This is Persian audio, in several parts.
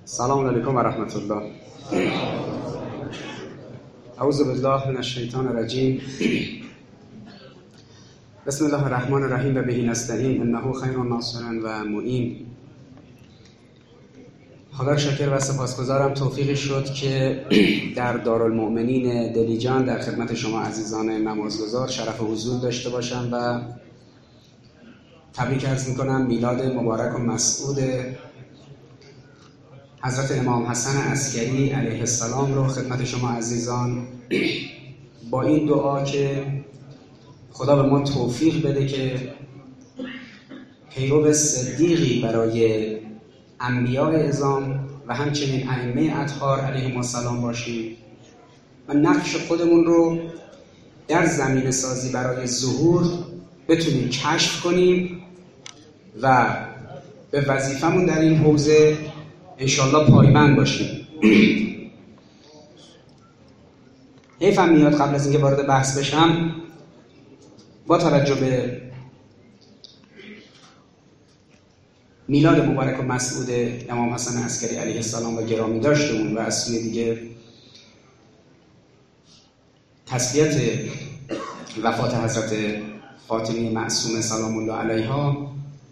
سلام علیکم و رحمت الله. اعوذ بالله من الشیطان الرجیم. بسم الله الرحمن الرحیم و بهی نستعین انه خیر ناصر و معین. خدا شکر و سپاسگزارم توفیقی شد که در دارالمؤمنین دلیجان در خدمت شما عزیزان نمازگزار شرف حضور داشته باشم و تبریک عرض میکنم میلاد مبارک و مسعود حضرت امام حسن عسکری علیه السلام رو خدمت شما عزیزان با این دعا که خدا به ما توفیق بده که پیرو صدیقی برای انبیاء اعظام و همچنین ائمه اطهار علیهم السلام باشیم و نقش خودمون رو در زمینه سازی برای ظهور بتونیم کشف کنیم و به وظیفمون در این حوزه انشالله پایبند باشیم. حیفم میاد قبل از اینکه وارد بحث بشم با توجه به میلاد مبارک و مسعود امام حسن عسکری علیه السلام و گرامی داشتمون و از سوی دیگه تسلیت وفات حضرت فاطمه معصومه سلام الله علیها،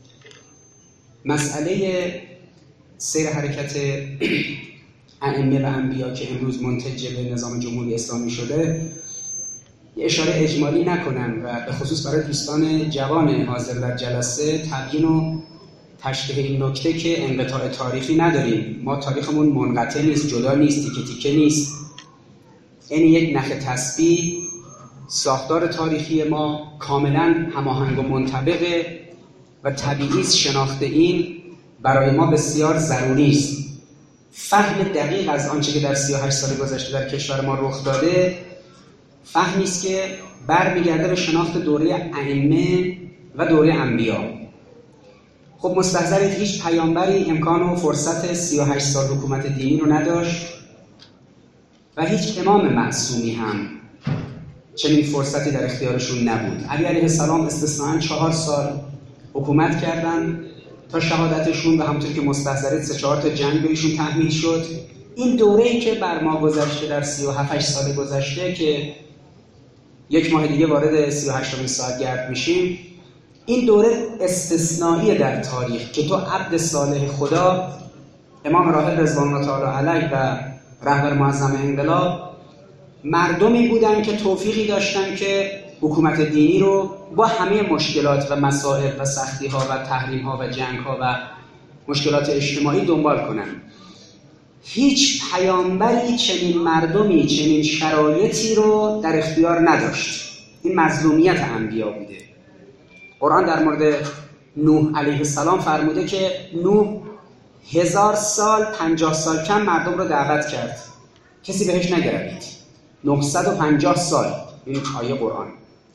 مسئله سیر حرکت ائمه و انبیا که امروز منتج به نظام جمهوری اسلامی شده یه اشاره اجمالی نکنم و به خصوص برای دوستان جوان حاضر در جلسه تبیین و تشریح این نکته که انقطاع تاریخی نداریم. ما تاریخمون منقطع نیست، جدا نیست، تیکه تیکه نیست. این یک نخ تسبیح ساختار تاریخی ما کاملا هماهنگ و منطبقه و طبیعی است. شناخت این برای ما بسیار ضروری است. فهم دقیق از آنچه که در 38 سال گذشته در کشور ما رخ داده فهمی است که برمیگرده به شناخت دوره ائمه و دوره انبیا. خب مستحضرید هیچ پیامبری امکان و فرصت 38 سال حکومت دینی رو نداشت و هیچ امام معصومی هم چنین فرصتی در اختیارشون نبود. علی علیه السلام استثناءً 4 سال حکومت کردن تا شهادتشون و همونطور که مستحضرید 3-4 تا جنگ به ایشون تحمیل شد. این دوره‌ای که بر ما گذشته در 37 سال گذشته که یک ماه دیگه وارد 38مین سالگرد میشیم، این دوره استثنائیه در تاریخ که تو عبد صالح خدا امام راحل رضوان الله تعالی علیه و رهبر معظم انقلاب مردمی بودن که توفیقی داشتن که حکومت دینی رو با همه مشکلات و مسائل و سختی ها و تحریم ها و جنگ ها و مشکلات اجتماعی دنبال کنن. هیچ پیامبری چنین مردمی چنین شرایطی رو در اختیار نداشت. این مظلومیت انبیا بوده. قرآن در مورد نوح علیه السلام فرموده که نوح 1000 سال 50 سال کم مردم رو دعوت کرد، کسی بهش نگرفت. 950 سال این آیه قرآن.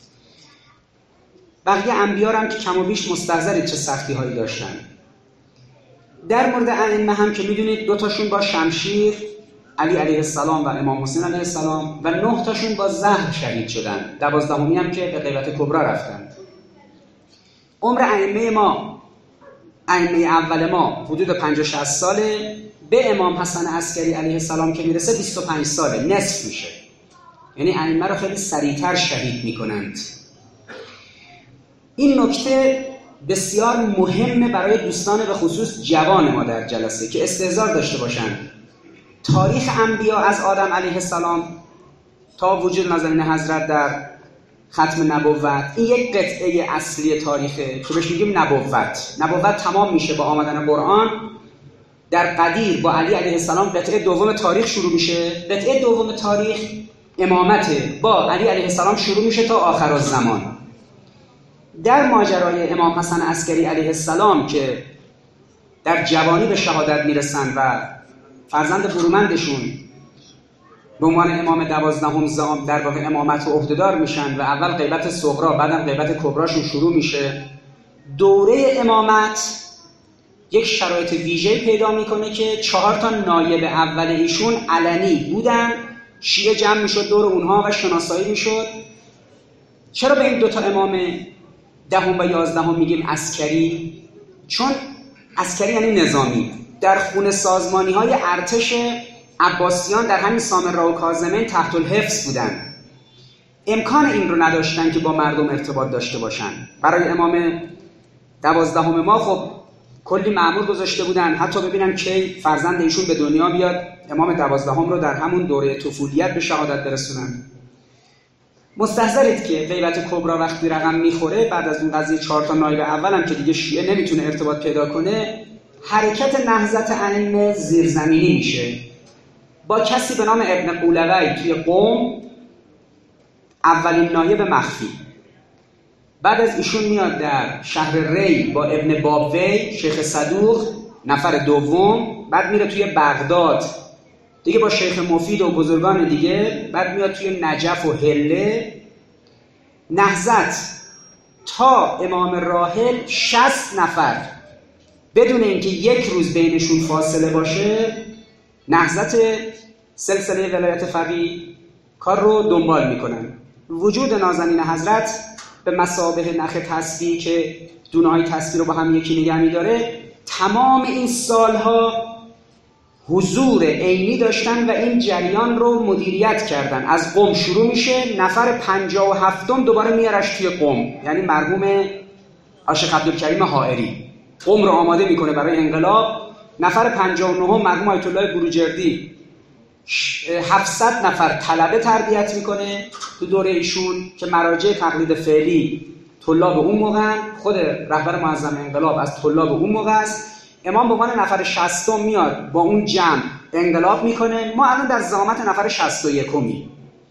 بقیه انبیا هم که کم و بیش مستحضرید چه سختی هایی داشتن. در مورد ائمه هم که میدونید 2 تاشون با شمشیر علی علیه السلام و امام حسین علیه السلام و 9 تاشون با زهر شهید شدن. 12می هم که به غیبت کبری رفتن. عمر ائمه ما، ائمه اول ما حدود 50-60 ساله، به امام حسن عسکری علیه السلام که میرسه 25 ساله، نصف میشه. یعنی ائمه رو خیلی سریعتر شهید میکنند. این نکته بسیار مهمه برای دوستان به خصوص جوان ما در جلسه که استحضار داشته باشند. تاریخ انبیا از آدم علیه السلام تا وجود نازنین حضرت در ختم نبوت، این یک قطعه اصلی تاریخه که بهش میگیم نبوت. نبوت تمام میشه با آمدن قرآن. در قدیر با علی علیه السلام قطعه دوم تاریخ شروع میشه. قطعه دوم تاریخ امامت با علی علیه السلام شروع میشه تا آخر الزمان. در ماجرای امام حسن عسکری علیه السلام که در جوانی به شهادت میرسن و فرزند برومندشون به عنوان امام 12 در واقع امامت رو عهدهدار میشن و اول غیبت صغرا بعدم غیبت کبراشون شروع میشه. دوره امامت یک شرایط ویژه‌ای پیدا میکنه که 4 تا نایب اول ایشون علنی بودن، شیعه جمع میشد دور اونها و شناسایی میشد. چرا به این 2 تا امام 10 و 11 میگیم عسکری؟ چون عسکری یعنی نظامی. در خون سازمانی های ارتش عباسیان در همین سامراء و کاظمین تحت الحفظ بودن. امکان این رو نداشتن که با مردم ارتباط داشته باشن. برای امام 12 ما خب کلی مأمور گذاشته بودن، حتی ببینن کی فرزند ایشون به دنیا بیاد، امام 12 رو در همون دوره طفولیت به شهادت برسونن. مستحضرید که غیبت کبرا وقتی رقم میخوره، بعد از اون قضیه 4 تا نایب اول هم که دیگه شیعه نمیتونه ارتباط پیدا کنه، حرکت نهضت ائمه زیرزمینی میشه. با کسی به نام ابن قولوی توی قم اولین نایب مخفی، بعد از ایشون میاد در شهر ری با ابن بابوی شیخ صدوق نفر دوم، بعد میره توی بغداد دیگه با شیخ مفید و بزرگان دیگه، بعد میاد توی نجف و حله. نهضت تا امام راحل 60 نفر بدون اینکه یک روز بینشون فاصله باشه، نهضت سلسله ولایت فقیه کار رو دنبال میکنن. وجود نازنین حضرت به مثابه نخ تسبیح که دونه‌های تسبیح رو با هم یکی نگه می‌داره، تمام این سالها حضور عینی داشتن و این جریان رو مدیریت کردن. از قم شروع میشه، نفر 57م دوباره میارش توی قم، یعنی مرحوم عاشق عبدالکریم حائری قم رو آماده میکنه برای انقلاب. نفر 59م مرحوم آیت الله بروجردی 700 نفر طلبه تربیت میکنه تو دوره ایشون که مراجع تقلید فعلی طلاب اون موقع، خود رهبر معظم انقلاب از طلاب اون موقع است. امام به عنوان نفر 60م میاد با اون جمع انقلاب میکنه. ما الان در ضامن نفر 61می.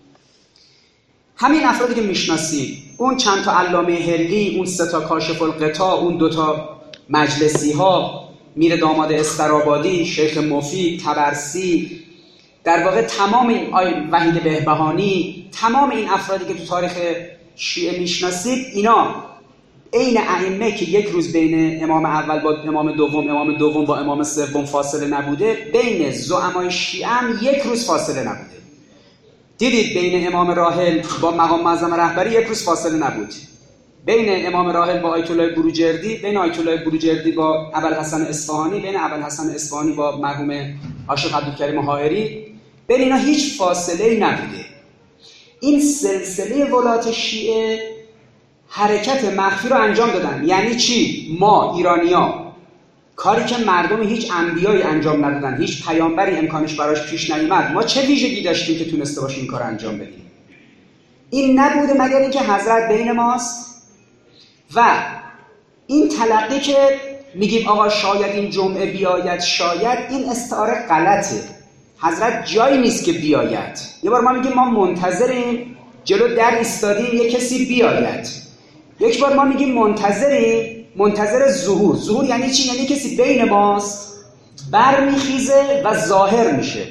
همین افرادی که میشناسید، اون چند تا علامه هلی، اون 3 تا کاشف القطاع، اون 2 تا مجلسی ها، میر داماد استرابادی، شیخ مفید، طبرسی، در واقع تمام این وحید بهبهانی، تمام این افرادی که تو تاریخ شیعه میشناسید، اینا عین ائمه که یک روز بین امام اول با امام دوم، امام دوم با امام سوم فاصله نبوده، بین زعمای شیعه هم یک روز فاصله نبوده. دیدید بین امام راحل با مقام معظم رهبری یک روز فاصله نبود. بین امام راحل با آیت الله بروجردی، بین آیت الله بروجردی با ابوالحسن اصفهانی، بین ابوالحسن اصفهانی با مرحوم عاشق عبدالکریم حائری، بین اینا هیچ فاصله‌ای نبوده. این سلسله ولات شیعه حرکت مخفی رو انجام دادن. یعنی چی؟ ما ایرانی‌ها کاری که مردم هیچ انبیایی انجام ندادن، هیچ پیامبری امکانش براش پیش نیامد، ما چه ویژگی داشتیم که تونسته باشیم این کار انجام بدیم؟ این نبوده مگر اینکه حضرت بین ماست و این تلقی که میگیم آقا شاید این جمعه بیاید، شاید، این استعاره غلطه. حضرت جایی نیست که بیاید. یه بار ما میگیم ما منتظریم، جلو در ایستادیم یه کسی بیاید. یک بار ما میگیم منتظریم، منتظر ظهور. ظهور یعنی چی؟ یعنی کسی بین ماست، برمیخیزه و ظاهر میشه.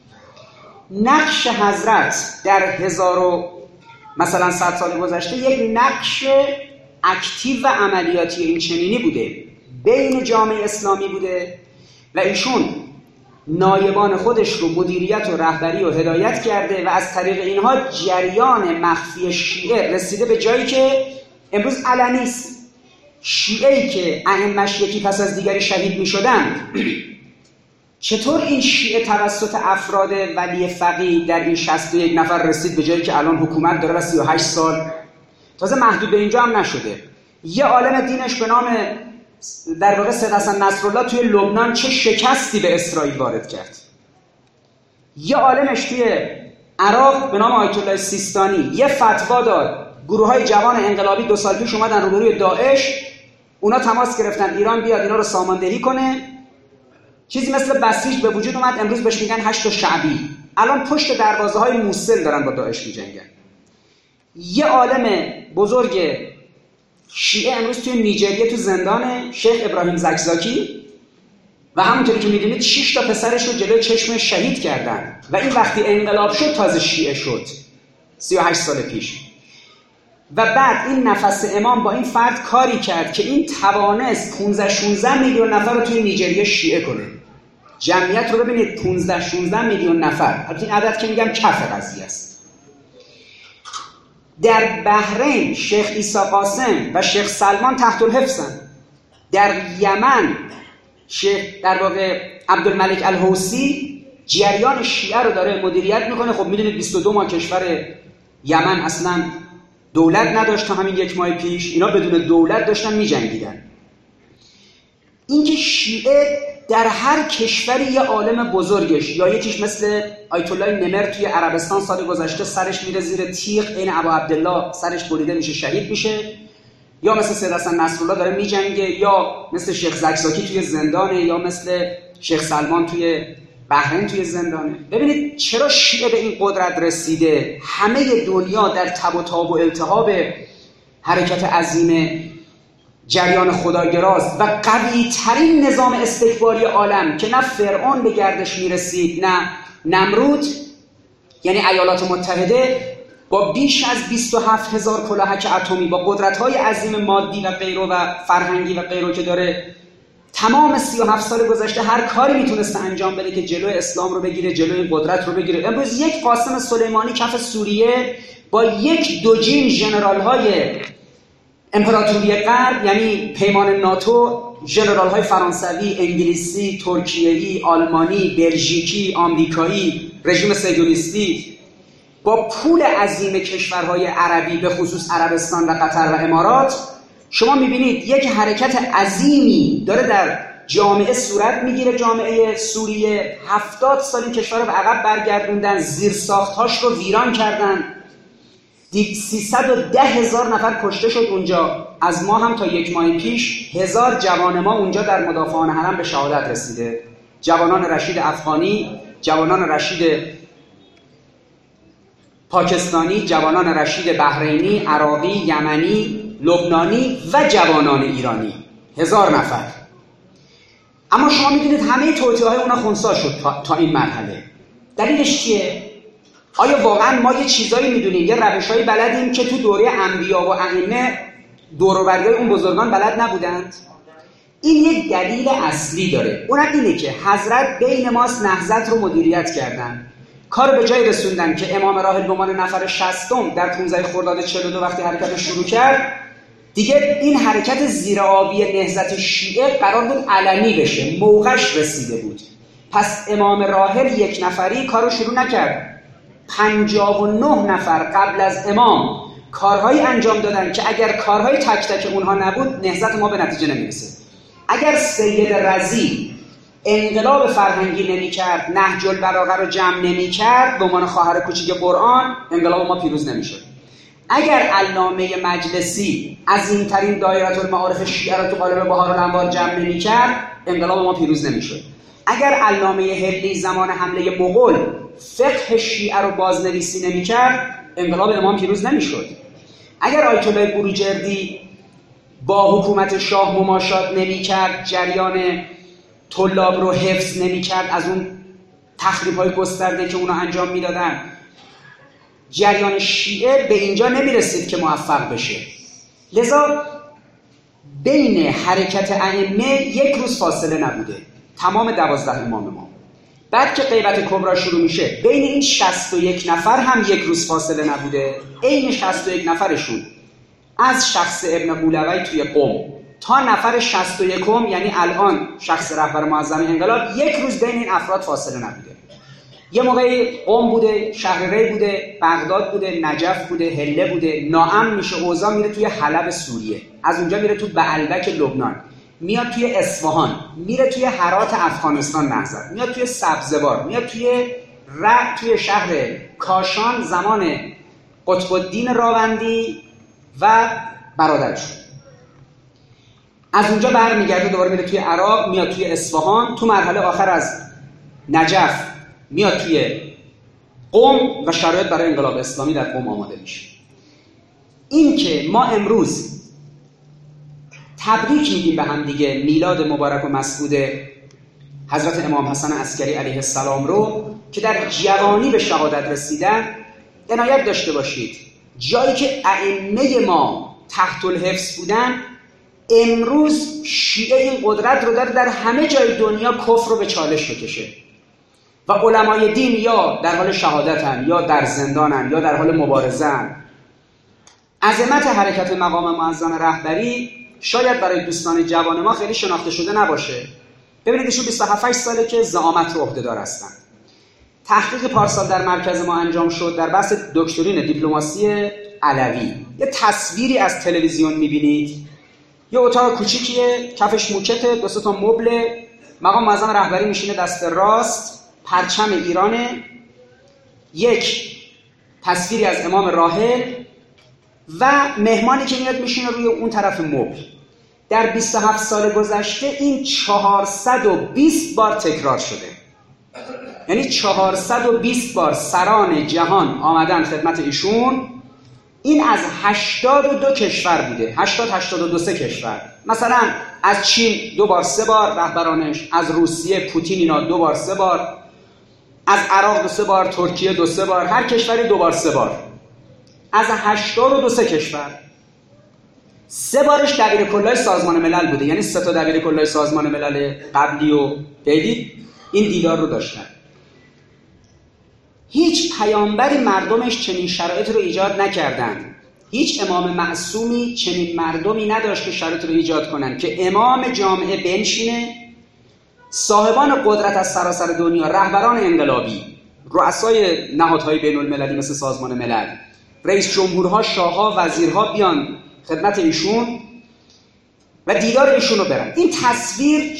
نقش حضرت در مثلا 100 سال گذشته یک نقش اکتیو و عملیاتی این چنینی بوده، بین جامعه اسلامی بوده و ایشون نایبان خودش رو مدیریت و رهبری و هدایت کرده و از طریق اینها جریان مخفی شیعه رسیده به جایی که امروز علنی است. شیعه‌ای که ائمه‌اش یکی پس از دیگری شهید می‌شدن، چطور این شیعه توسط افراد ولی فقیه در این 61 نفر رسید به جایی که الان حکومت داره و 38 سال تازه محدود به اینجا هم نشده؟ یه عالم دینش به نام در واقع سید حسن نصرالله توی لبنان چه شکستی به اسرائیل وارد کرد. یه عالمش توی عراق به نام آیت الله سیستانی یه فتوا داد، گروه‌های جوان انقلابی 2 سال پیش اومدن روبروی داعش، اونا تماس گرفتن ایران بیاد اینا رو ساماندهی کنه. چیزی مثل بسیج به وجود اومد، امروز بهش میگن 8 شعبی. الان پشت دروازه‌های موصل دارن با داعش میجنگن. یه عالم بزرگ شیعه امروز توی نیجریه تو زندان، شیخ ابراهیم زکزاکی، و همونطوری که میدونید 6 تا پسرش رو جلوی چشمش شهید کردن و این وقتی انقلاب شد تازه شیعه شد 38 سال پیش. و بعد این نفس امام با این فرد کاری کرد که این توانست 15-16 میلیون نفر رو توی نیجریه شیعه کنه. جمعیت رو ببینید 15-16 میلیون نفر. البته این عدد که میگم کف قضیه است. در بحرین شیخ عیسی قاسم و شیخ سلمان تحت الحفظن. در یمن شیخ در واقع عبدالملک الحوثی جریان شیعه رو داره مدیریت میکنه. خب میدونید 22 ماه کشور یمن اصلا دولت نداشت تا همین 1 ماه پیش، اینا بدون دولت داشتن میجنگیدن. اینکه شیعه در هر کشوری یه عالم بزرگش، یا یکیش مثل آیت الله نمر توی عربستان سال گذشته سرش میره زیر تیغ عین ابا عبدالله، سرش بریده میشه شهید میشه، یا مثل سید حسن نصرالله داره میجنگه، یا مثل شیخ زکزاکی توی زندانه، یا مثل شیخ سلمان توی بحرین توی زندانه. ببینید چرا شیعه به این قدرت رسیده. همه دنیا در تب و تاب و التهاب حرکت عظیم جریان خداگراست و قوی ترین نظام استکباری عالم که نه فرعون به گردش میرسید نه نمرود، یعنی ایالات متحده، با بیش از 27,000 کلاهک اتمی، با قدرت‌های عظیم مادی و غیره و فرهنگی و غیره که داره، تمام 37 سال گذشته هر کاری میتونسته انجام بده که جلوی اسلام رو بگیره، جلوی این قدرت رو بگیره. امروز یک قاسم سلیمانی کف سوریه با یک دوجین ژنرال‌های امپراتوری غرب، یعنی پیمان ناتو، ژنرال‌های فرانسوی، انگلیسی، ترکیه‌ای، آلمانی، بلژیکی، آمریکایی، رژیم صهیونیستی، با پول عظیم کشورهای عربی به خصوص عربستان و قطر و امارات، شما میبینید یک حرکت عظیمی داره در جامعه صورت میگیره. جامعه سوریه 70 سال این کشور رو به عقب برگردوندن، زیرساخت‌هاش رو ویران کردن، 310,000 نفر کشته شد اونجا. از ما هم تا 1 ماه پیش 1000 جوان ما اونجا در مدافعان حرم به شهادت رسیده. جوانان رشید افغانی، جوانان رشید پاکستانی، جوانان رشید بحرینی، عراقی، یمنی، لبنانی و جوانان ایرانی، 1000 نفر. اما شما میدونید همه توطئه‌های اونا خنثی شد تا این مرحله. دلیلش چیه؟ آیا واقعا ما یه چیزایی میدونیم، یه روش‌هایی بلدیم که تو دوره انبیا و ائمه دور و بریای اون بزرگان بلد نبودند؟ این یک دلیل اصلی داره، اونم اینه که حضرت بین ماست نهضت رو مدیریت کردن، کار به جای رسوندن که امام راحل به عنوان نفر 60م در 15 خرداد 42 وقتی حرکت شروع کرد، دیگه این حرکت زیرآبی نهضت شیعه قرار بود علنی بشه، موقعش رسیده بود. پس امام راحل یک نفری کارو شروع نکرد، 59 نفر قبل از امام کارهایی انجام دادن که اگر کارهای تک تک اونها نبود نهضت ما به نتیجه نمیرسه. اگر سید رضی انقلاب فرهنگی نمی کرد، نهج البلاغه رو جمع نمی کرد به عنوان خواهر کوچیک قرآن، انقلاب ما پیروز نمی شد. اگر علامه مجلسی عظیم‌ترین دایره المعارف شیعه رو تو قالب بهارالانوار جمع نمی کرد، انقلاب ما پیروز نمی شد. اگر علامه هلی زمان حمله مغول فقه شیعه رو بازنویسی نمی کرد، انقلاب امام پیروز نمی شد. اگر آیت الله بروجردی با حکومت شاه مماشات نمی کرد، جریان طلاب رو حفظ نمی کرد از اون تخریب‌های گسترده که اونا انجام میدادن، جریان شیعه به اینجا نمی رسید که موفق بشه. لذا بین حرکت ائمه 1 روز فاصله نبوده، تمام 12 امام ما. بعد که غیبت کبرا شروع میشه بین این 61 نفر هم 1 روز فاصله نبوده. این 61 نفرشون از شخص ابن قولوی توی قم تا نفر 61م، یعنی الان شخص رهبر معظم انقلاب، 1 روز بین این افراد فاصله نبوده. یه موقعی قم بوده، شهر ری بوده، بغداد بوده، نجف بوده، حله بوده، ناامن میشه اوضاع، میره توی حلب سوریه، از اونجا میره تو بعلبک لبنان، میاد توی اصفهان، میره توی هرات افغانستان نهضت، میاد توی سبزوار، میاد توی شهر کاشان زمان قطب الدین راوندی و برادرشون. از اونجا برمیگرده دوباره میره توی عراق، میاد توی اصفهان، تو مرحله آخر از نجف میاد توی قم و شرایط برای انقلاب اسلامی در قم آماده میشه. این که ما امروز تبریک میگیم به هم دیگه میلاد مبارک و مسعود حضرت امام حسن عسکری علیه السلام رو که در جوانی به شهادت رسیدن، عنایت داشته باشید جایی که ائمه ما تحت الحفظ بودن، امروز شیعه این قدرت رو داره در همه جای دنیا کفر رو به چالش بکشه و علمای دین یا در حال شهادتن یا در زندانن یا در حال مبارزه‌ان. عظمت حرکت مقام معظم رهبری شاید برای دوستان جوان ما خیلی شناخته شده نباشه، ببینید ایشون 27 ساله که زعامت رو عهده‌دار هستن. تحقیق پارسال در مرکز ما انجام شد در بحث دکترین دیپلماسی علوی. یه تصویری از تلویزیون می‌بینید، یه اتاق کوچیکیه، کفش موکته، 2 تا مبل، مقام معظم رهبری میشینه دست راست، پرچم ایرانه، یک تصویری از امام راحل و مهمانی که میاد میشینه روی اون طرف مبل. در 27 سال گذشته این 420 بار تکرار شده. یعنی 420 بار سران جهان آمدن خدمت ایشون. این از 82 کشور بوده، 82 کشور. مثلا از چین 2 بار 3 بار رهبرانش، از روسیه پوتین اینا 2 بار 3 بار، از عراق 2 3 بار، ترکیه 2 3 بار، هر کشوری 2 بار 3 بار. از 82 کشور 3 بارش دبیر کلای سازمان ملل بوده، یعنی 3 تا دبیر کلای سازمان ملل قبلی و بعدی این دیدار رو داشتن. هیچ پیامبری مردمش چنین شرایط رو ایجاد نکردن. هیچ امام معصومی چنین مردمی نداشت که شرایط رو ایجاد کنن که امام جامعه بنشینه، صاحبان قدرت از سراسر دنیا، رهبران انقلابی، رؤسای نهادهای بین المللی مثل سازمان ملل، رئیس جمهورها، شاهها، وزیرها بیان خدمت ایشون و دیدار ایشون رو برن. این تصویر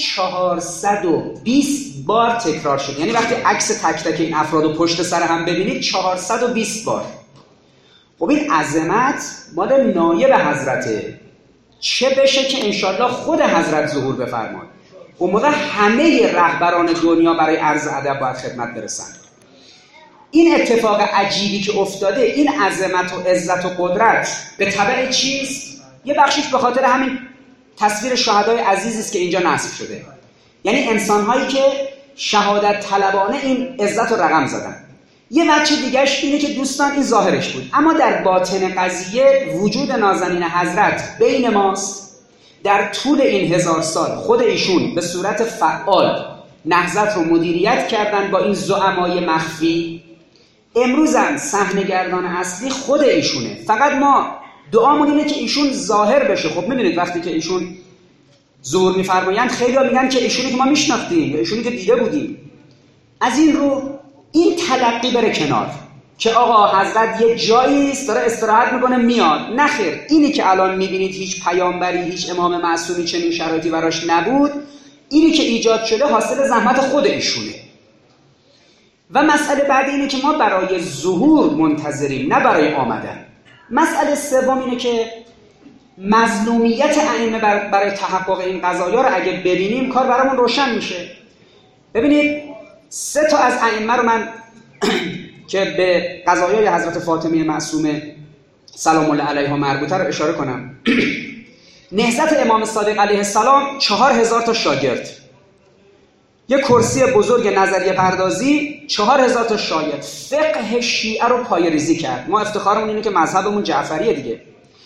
420 بار تکرار شد. یعنی وقتی عکس تک تک این افراد رو پشت سر هم ببینید 420 بار. خب این عظمت مال نایب حضرته، چه بشه که انشالله خود حضرت ظهور بفرماد. اون موقع همه رهبران دنیا برای عرض ادب باید خدمت برسن. این اتفاق عجیبی که افتاده، این عظمت و عزت و قدرت به تبع چیست؟ یه بخشیش به خاطر همین تصویر شهدای عزیزی است که اینجا نصب شده. یعنی انسان‌هایی که شهادت طلبانه این عزت رو رقم زدن. یه بچه دیگه‌اش اینه که دوستان این ظاهرش بود، اما در باطن قضیه وجود نازنین حضرت بین ماست. در طول این 1000 سال خود ایشون به صورت فعال نهضت رو مدیریت کردن با این زعمای مخفی. امروز هم صحنه‌گردان اصلی خود ایشونه. فقط ما دعامون اینه که ایشون ظاهر بشه. خب میدونید وقتی که ایشون ظهور میفرمایند خیلی‌ها میگن که ایشونی که ما میشناختیم یا ایشونی که دیده بودیم. از این رو این تلقی بره کنار که آقا حضرت یه جایی است داره استراحت میکنه میاد. نخیر، اینی که الان میبینید هیچ پیامبری، هیچ امام معصومی چنین شرایطی براش نبود. اینی که ایجاد شده حاصل زحمت خود ایشونه. و مسئله بعد اینه که ما برای ظهور منتظریم، نه برای آمدن. مسئله سوم اینه که مظلومیت ائمه برای تحقق این قضایا رو اگه ببینیم کار برامون روشن میشه. ببینید 3 تا از ائمه رو من که به قضایای حضرت فاطمه معصومه سلام الله علیها مربوطه رو اشاره کنم. نهضت امام صادق علیه السلام 4000 تا شاگرد، یه کرسی بزرگ نظریه پردازی، 4000 تا شاگرد، فقه شیعه رو پایه‌ریزی کرد. ما افتخارمون اینه که مذهبمون جعفریه دیگه.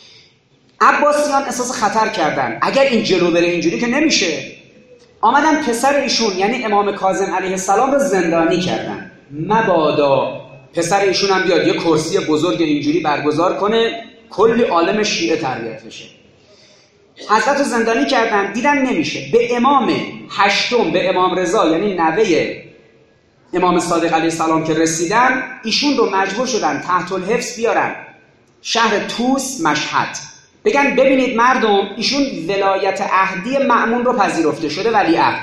عباسیان احساس خطر کردن، اگر این جلو بره اینجوری که نمیشه. آمدن پسر ایشون یعنی امام کاظم علیه السلام رو زندانی کردن. مبادا پسر ایشون هم بیاد یه کرسی بزرگ اینجوری برگزار کنه کلی عالم شیعه تربیت بشه. حضرت رو زندانی کردن، دیدن نمیشه. به امام هشتم، به امام رضا یعنی نوه امام صادق علیه السلام که رسیدن، ایشون رو مجبور شدن تحت الحفظ بیارن شهر طوس مشهد، بگن ببینید مردم ایشون ولایت عهدی مأمون رو پذیرفته شده ولیعهد.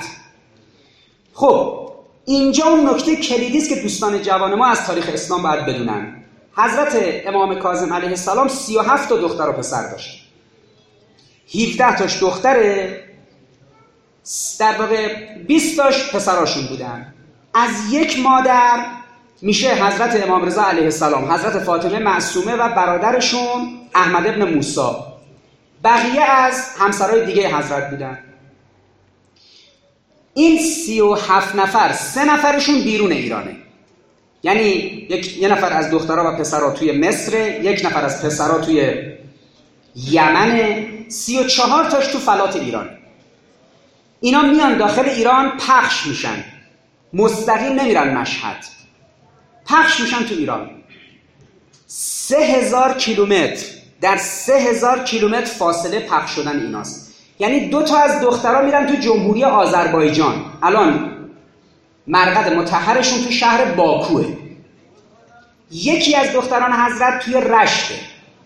خب اینجا اون نکته کلیدی است که دوستان جوان ما از تاریخ اسلام باید بدونن. حضرت امام کاظم علیه السلام 37 تا دختر و پسر داشت. 17 تاش دختره، در واقع 20 تاش پسراشون بودن. از یک مادر میشه حضرت امام رضا علیه السلام، حضرت فاطمه معصومه و برادرشون احمد ابن موسی. بقیه از همسرای دیگه حضرت بودن. این 37 نفر 3 نفرشون بیرون ایرانه، یعنی یه نفر از دخترها و پسرها توی مصر، 1 نفر از پسرها توی یمن، 34 تاش تو فلات ایران. اینا میان داخل ایران پخش میشن، مستقیم نمیرن مشهد، پخش میشن تو ایران. 3000 کیلومتر، در 3000 کیلومتر فاصله پخش شدن ایناست. یعنی 2 تا از دخترها میرن تو جمهوری آذربایجان، الان مرقد مطهرشون تو شهر باکوه. یکی از دختران حضرت توی رشته،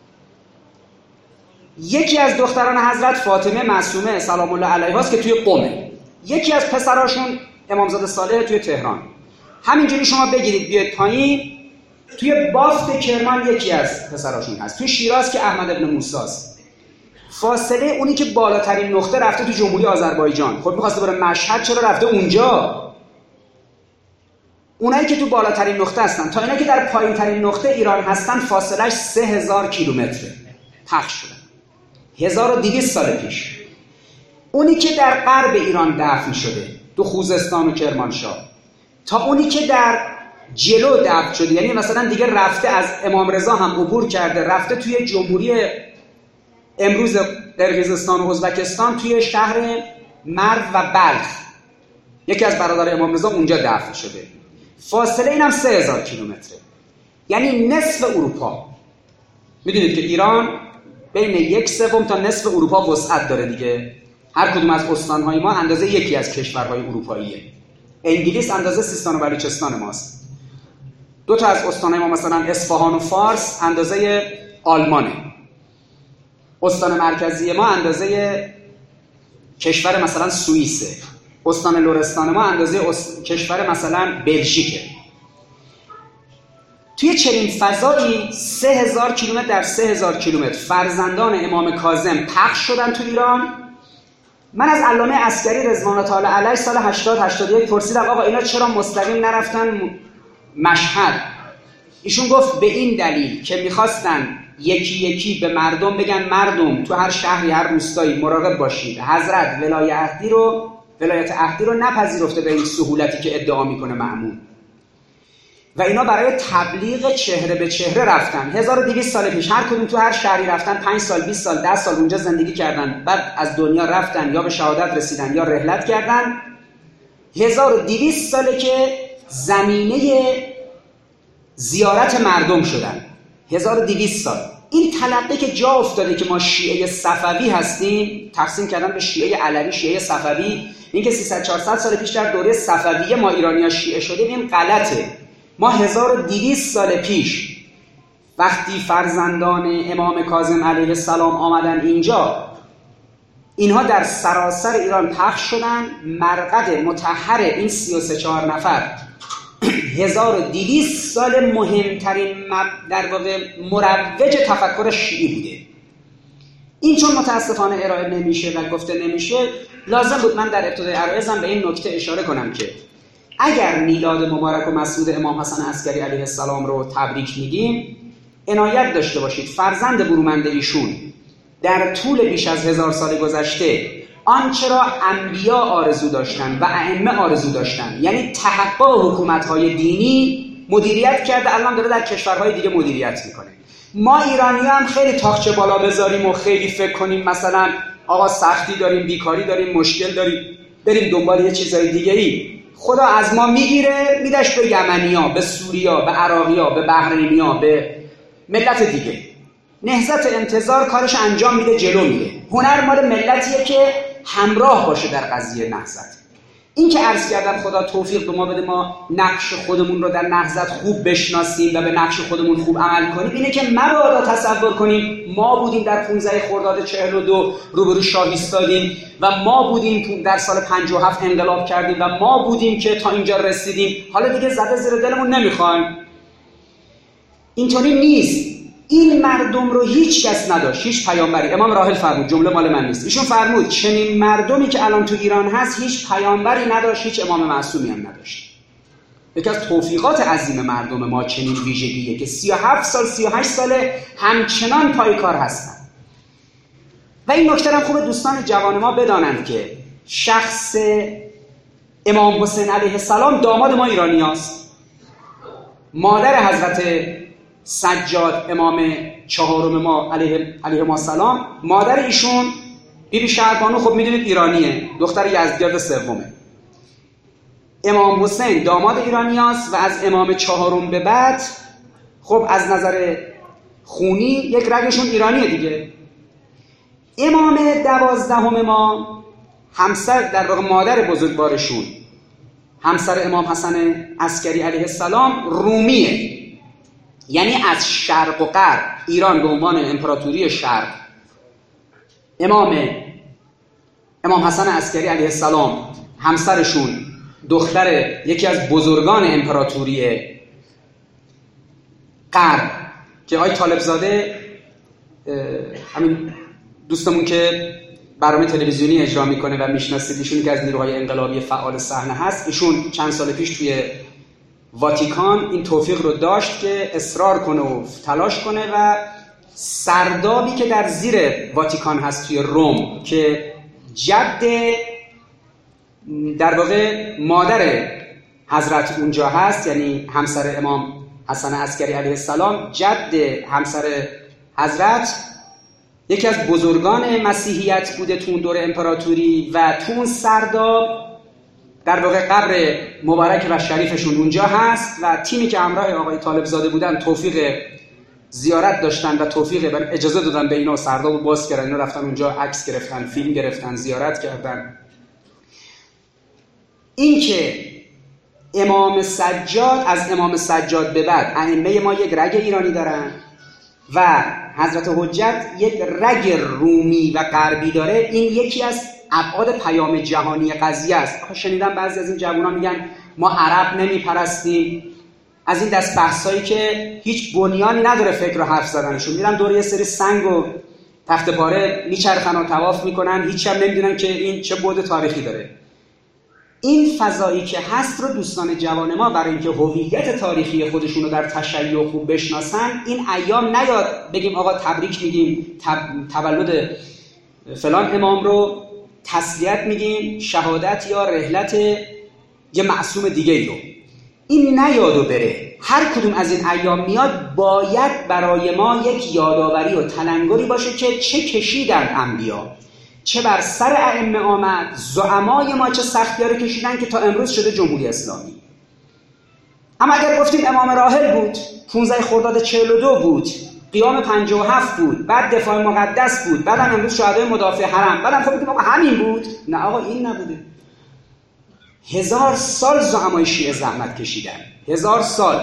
یکی از دختران حضرت فاطمه معصومه سلام الله علیها است که توی قم، یکی از پسراشون امامزاده صالح توی تهران. همینجوری شما بگیرید بیاید پایین، توی بافت کرمان یکی از پسراشون هست، توی شیراز که احمد ابن موسی است. فاصله اونی که بالاترین نقطه رفته تو جمهوری آذربایجان، خب می‌خواسته بره مشهد، چرا رفته اونجا؟ اونایی که تو بالاترین نقطه هستن تا اینایی که در پایین‌ترین نقطه ایران هستن فاصلهش 3000 کیلومتره. پخش شدن 1200 سال پیش. اونی که در غرب ایران دفن شده تو خوزستان و کرمانشاه تا اونی که در جلو دفن شده، یعنی مثلا دیگه رفته از امام رضا هم عبور کرده، رفته توی جمهوری امروز قرقیزستان و ازبکستان، توی شهر مرو و بلخ یکی از برادر امام رضا اونجا دفن شده. فاصله اینم 3000 کیلومتره، یعنی نصف اروپا. میدونید که ایران بین 1/3 تا نصف اروپا وسعت داره دیگه. هر کدوم از استانهای ما اندازه یکی از کشورهای اروپاییه. انگلیس اندازه سیستان و بلوچستان ماست. 2 تا از استانهای ما مثلا اصفهان و فارس اندازه آلمانه. استان مرکزی ما اندازه کشور مثلا سوئیسه. استان لرستان ما اندازه کشور مثلا بلژیکه. توی چنین فضایی 3000 کیلومتر در 3000 کیلومتر فرزندان امام کاظم پخش شدن تو ایران. من از علامه عسکری رضوان الله تعالی علیه سال 80-81 پرسیدم آقا اینا چرا مستقیم نرفتن مشهد؟ ایشون گفت به این دلیل که میخواستن یکی یکی به مردم بگن مردم تو هر شهری هر روستایی مراقب باشید، حضرت ولایت عهدی رو نپذیرفته به این سهولتی که ادعا میکنه مأمون. و اینا برای تبلیغ چهره به چهره رفتن. 1200 سال پیش هر کدوم تو هر شهری رفتن، 5 سال 20 سال 10 سال اونجا زندگی کردن، بعد از دنیا رفتن یا به شهادت رسیدن یا رحلت کردن. 1200 ساله که زمینه زیارت مردم شدن. 1200 سال این تلقی که جا افتاده که ما شیعه صفوی هستیم، تقسیم کردن به شیعه علوی، شیعه صفوی، این که 300-400 سال پیش در دوره صفویه ما ایرانی‌ها شیعه شدیم، این غلطه. ما 1200 سال پیش وقتی فرزندان امام کاظم علیه السلام آمدن اینجا، اینها در سراسر ایران پخش شدن. مرقد مطهر این 33-4 نفر 1200 سال مهمترین در واقع مروج تفکر شیعی بوده. این چون متاسفانه ارائه نمیشه و گفته نمیشه، لازم بود من در ابتدای عرایزم به این نکته اشاره کنم که اگر میلاد مبارک و مسعود امام حسن عسکری علیه السلام رو تبریک میگیم، عنایت داشته باشید فرزند برومنده ایشون در طول بیش از 1000 سال گذشته آنچه را انبیا آرزو داشتن و ائمه آرزو داشتن، یعنی تحقق حکومت‌های دینی، مدیریت کرده، الان داره در کشورهای دیگه مدیریت میکنه. ما ایرانی‌ها هم خیلی تاقچه بالا بذاریم و خیلی فکر کنیم مثلا آقا سختی داریم، بیکاری داریم، مشکل داریم، بریم دنبال یه چیزای دیگه‌ای، خدا از ما میگیره میدش به یمنی‌ها، به سوریا، به عراقی‌ها، به بحرینی‌ها، به ملت دیگه. نهضت انتظار کارش انجام میده، جلو میره. هنر مال ملتیه که همراه باشه در قضیه نهضت. این که عرض کردم خدا توفیق به ما بده ما نقش خودمون رو در نهضت خوب بشناسیم و به نقش خودمون خوب عمل کنیم، اینه که مبادا تصور کنیم ما بودیم در 15 خرداد 42 روبرو شاه ایستادیم و ما بودیم در سال 57 انقلاب کردیم و ما بودیم که تا اینجا رسیدیم، حالا دیگه زده زیر دلمون نمیخوایم. اینطوری نیست. این مردم رو هیچ کس نداشت، هیچ پیامبری. امام راحل فرمود، جمله مال من نیست، ایشون فرمود چنین مردمی که الان تو ایران هست هیچ پیامبری نداشت، هیچ امام معصومی هم نداشت. یکی از توفیقات عظیم مردم ما چنین ویژگیه که 37 سال 38 ساله همچنان پای کار هستن. و این نکته هم خوبه دوستان جوان ما بدانند که شخص امام حسین علیه السلام داماد ما ایرانیاست. مادر حضرت سجاد امام چهارم ما علیه ما سلام، مادر ایشون بیبی شهربانو خب میدونید ایرانیه، دختر یزدگرد سومه. امام حسین داماد ایرانیاست و از امام چهارم به بعد خب از نظر خونی یک رگشون ایرانیه دیگه. امام 12 ما همسر، در واقع مادر بزرگوارشون، همسر امام حسن عسکری علیه السلام رومیه، یعنی از شرق و غرب ایران به عنوان امپراتوری شرق امام حسن عسکری علیه السلام همسرشون دختر یکی از بزرگان امپراتوری غرب که آقای طالبزاده، همین دوستمون که برنامه تلویزیونی اجرا میکنه و میشناسید، ایشون که از نیروهای انقلابی فعال صحنه هست، ایشون چند سال پیش توی واتیکان این توفیق رو داشت که اصرار کنه و تلاش کنه و سردابی که در زیر واتیکان هست توی روم که جد در واقع مادر حضرت اونجا هست، یعنی همسر امام حسن عسکری علیه السلام، جد همسر حضرت یکی از بزرگان مسیحیت بوده تو اون دوره امپراتوری و تو اون سرداب در واقع قبر مبارک و شریفشون اونجا هست و تیمی که همراه آقای طالبزاده بودن توفیق زیارت داشتن و توفیق اجازه دادن به اینا سرداب رو باز کردن، اینا رفتن اونجا عکس گرفتن، فیلم گرفتن، زیارت کردن. این که امام سجاد، از امام سجاد به بعد ائمه ما یک رگ ایرانی دارن و حضرت حجت یک رگ رومی و غربی داره، این یکی از ابعاد پیام جهانی قضیه است. شنیدم بعضی از این جوونا میگن ما عرب نمیپرستیم، از این دست بحثایی که هیچ بنیانی نداره فکر و حرف زدنشون، میرن دور یه سری سنگ و تخت پاره میچرخن و طواف میکنن، هیچ هم نمیدونن که این چه بعد تاریخی داره. این فضایی که هست رو دوستان جوان ما برای اینکه هویت تاریخی خودشون رو در تشیع خوب بشناسن، این ایام نیاد بگیم آقا تبریک میگیم تولد فلان امام رو، تسلیت میگیم، شهادت یا رحلت یه معصوم دیگه رو، این نیاد و بره. هر کدوم از این ایام میاد باید برای ما یک یادآوری و تلنگری باشه که چه کشیدن انبیا، چه بر سر ائمه آمد، زعمای ما چه سختی‌ها رو کشیدن که تا امروز شده جمهوری اسلامی. اما اگر گفتیم امام راحل بود، 15 خرداد 42 بود، قیام 57 بود، بعد دفاع مقدس بود، بعدم امروز شهدای مدافع حرم، بعدم خب بگیم آقا همین بود. نه آقا این نبوده. 1000 سال زعمای شیعه زحمت کشیدن، 1000 سال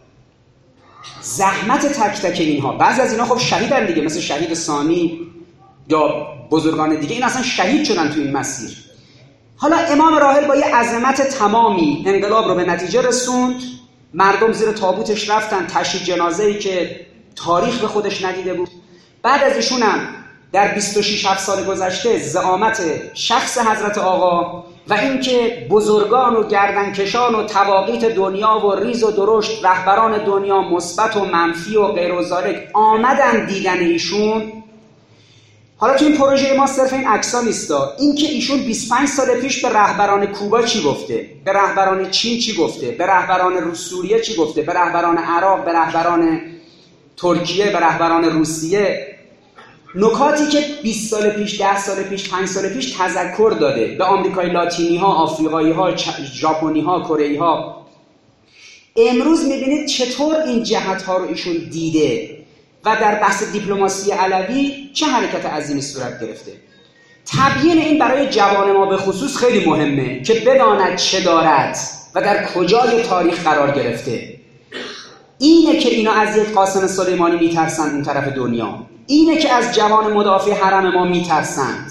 زحمت تک تک اینها. بعضی از اینا خب شهیدن دیگه، مثل شهید ثانی یا بزرگان دیگه، این اصلا شهید شدن تو این مسیر. حالا امام راحل با یه عظمت تمامی انقلاب رو به نتیجه رسوند، مردم زیر تابوتش رفتن، تشییع جنازه‌ای که تاریخ به خودش ندیده بود. بعد از ایشون هم در 26 سال گذشته زعامت شخص حضرت آقا و اینکه بزرگان و گردنکشان و تواقیت دنیا و ریز و درشت رهبران دنیا مثبت و منفی و غیر و ذالک آمدن دیدن ایشون. حالا تو این پروژه ما صرف این عکس‌ها نیستا، این که ایشون 25 سال پیش به رهبران کوبا چی گفته، به رهبران چین چی گفته، به رهبران سوریه چی گفته، به رهبران عراق، به رهبران ترکیه، به رهبران روسیه، نکاتی که 20 سال پیش، 10 سال پیش، 5 سال پیش تذکر داده به آمریکای لاتینی ها، آفریقایی ها، ژاپنی ها، کره ها. امروز میبینید چطور این جهت ها رو ایشون دیده و در بحث دیپلماسی علوی چه حرکت عظیمی صورت گرفته. تبیین این برای جوان ما به خصوص خیلی مهمه که بداند چه دارد و در کجای تاریخ قرار گرفته. اینه که اینا از یک قاسم سلیمانی میترسند اون طرف دنیا، اینه که از جوان مدافع حرم ما میترسند.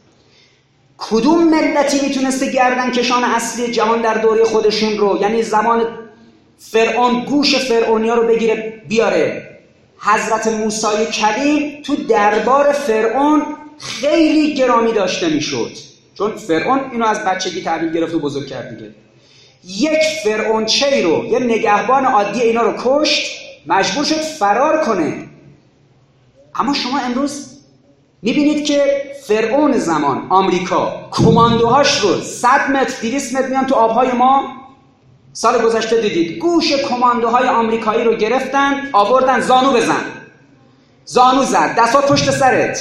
کدوم ملتی میتونسته گردن کشان اصلی جهان در دوره خودشون رو، یعنی زمان فرعون، گوش فرعونیا رو بگیره بیاره؟ حضرت موسی کلیم تو دربار فرعون خیلی گرامی داشته میشد، چون فرعون اینو از بچگی تحویل گرفت و بزرگ کرد دیگه. یک فرعونچهی رو، یه نگهبان عادی اینا رو کشت، مجبور شد فرار کنه. اما شما امروز میبینید که فرعون زمان آمریکا کماندوهاش رو 100 متر 200 متر میان تو آبهای ما. سال گذشته دیدید گوش کماندوهای آمریکایی رو گرفتن، آوردن زانو بزن، زانو زد، دستات پشت سرت.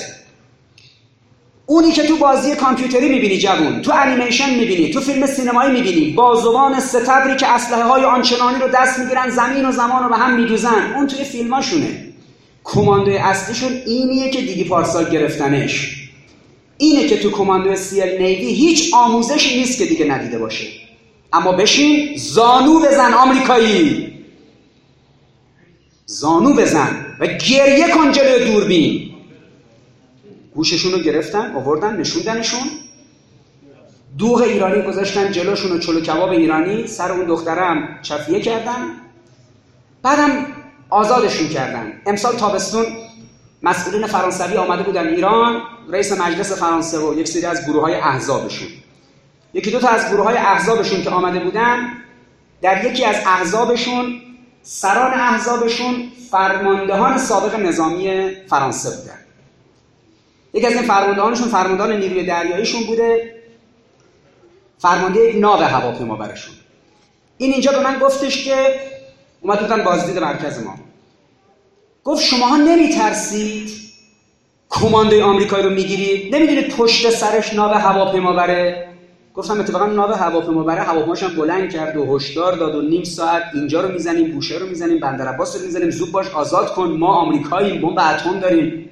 اونی که تو بازی کامپیوتری میبینی جوون، تو انیمیشن میبینی، تو فیلم سینمایی میبینی، بازوان ستبری که اسلحه های آنچنانی رو دست میگیرن، زمین و زمان رو به هم میدوزن، اون توی فیلماشونه. کماندوی اصلیشون اینیه که دیگه پارسال گرفتنش. اینه که تو کماندو سیل نیوی هیچ آموزشی نیست که دیگه ندیده باشه. اما بشین زانو بزن آمریکایی، زانو بزن و گریه کن جلوی دوربین. گوششون رو گرفتن، آوردن، نشوندنشون، دوغ ایرانی گذاشتن جلوشون و چلو کباب ایرانی، سر اون دخترم چفیه کردن، بعدم آزادشون کردن. امسال تابستون مسئولین فرانسوی آمده بودن ایران، رئیس مجلس فرانسه و یک سری از گروه‌های احزابشون، یکی دو تا از گروه‌های احزابشون که آمده بودن، در یکی از احزابشون سران احزابشون فرماندهان سابق نظامی فرانسه بودن. یکی از این فرماندهانشون فرماندهان نیروی دریاییشون بوده، فرمانده یک ناو هواپیمابرشون. این اینجا به من گفتش که اومد بودن بازدید مرکز ما، گفت شماها نمیترسید کماندوی آمریکایی رو میگیرید؟ نمیدونید پشت سرش ناو هواپیمابره؟ گفتم اتفاقا ناو هواپیمابره هواپیماش هم بلند کرد و هشدار داد و نیم ساعت اینجا رو میزنیم، بوشه رو میزنیم، بندر عباس رو میزنیم، زود باش آزاد کن، ما آمریکاییم، بمب اتم داریم.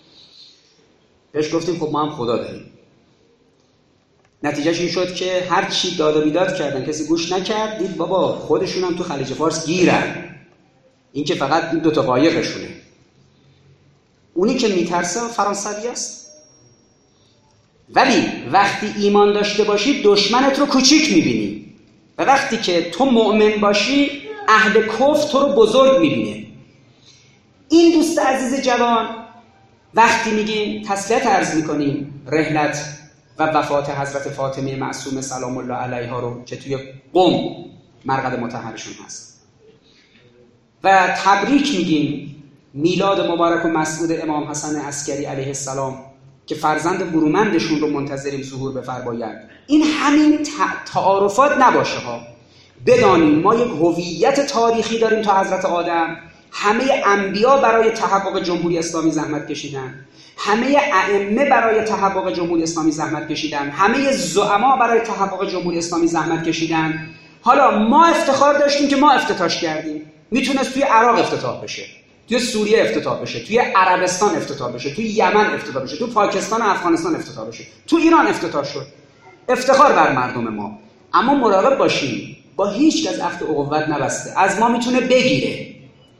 بهش گفتیم خب ما هم خدا داریم. نتیجهش این شد که هر چی داد و بیداد کردن کسی گوش نکرد، دید بابا خودشون هم تو خلیج فارس گیرن، این که فقط این دوتا قایقشونه. اونی که میترسه فرانسوی است. ولی وقتی ایمان داشته باشی دشمنت رو کوچیک میبینی و وقتی که تو مؤمن باشی اهل کفر تو رو بزرگ میبینه. این دوست عزیز جوان وقتی میگیم تسلیت عرض میکنیم رحلت و وفات حضرت فاطمه معصومه سلام الله علیها رو که توی قم مرقد مطهرشون هست و تبریک میگیم میلاد مبارک و مسعود امام حسن عسکری علیه السلام که فرزند برومندشون رو منتظریم ظهور بفرمایند، این همین تعارفات نباشه ها. بدانیم ما یک هویت تاریخی داریم تا حضرت آدم. همه انبیا برای تحقق جمهوری اسلامی زحمت کشیدن، همه ائمه برای تحقق جمهوری اسلامی زحمت کشیدن، همه زعما برای تحقق جمهوری اسلامی زحمت کشیدن. حالا ما افتخار داشتیم که ما افتتاحش کردیم. میتونست توی عراق افتتاح بشه، توی سوریه افتتاح بشه، توی عربستان افتتاح بشه، توی یمن افتتاح بشه، توی پاکستان و افغانستان افتتاح بشه، توی ایران افتتاح شد. افتخار بر مردم ما. اما مراقب باشیم با هیچ کس عهد اخوت نبسته، از ما میتونه بگیره.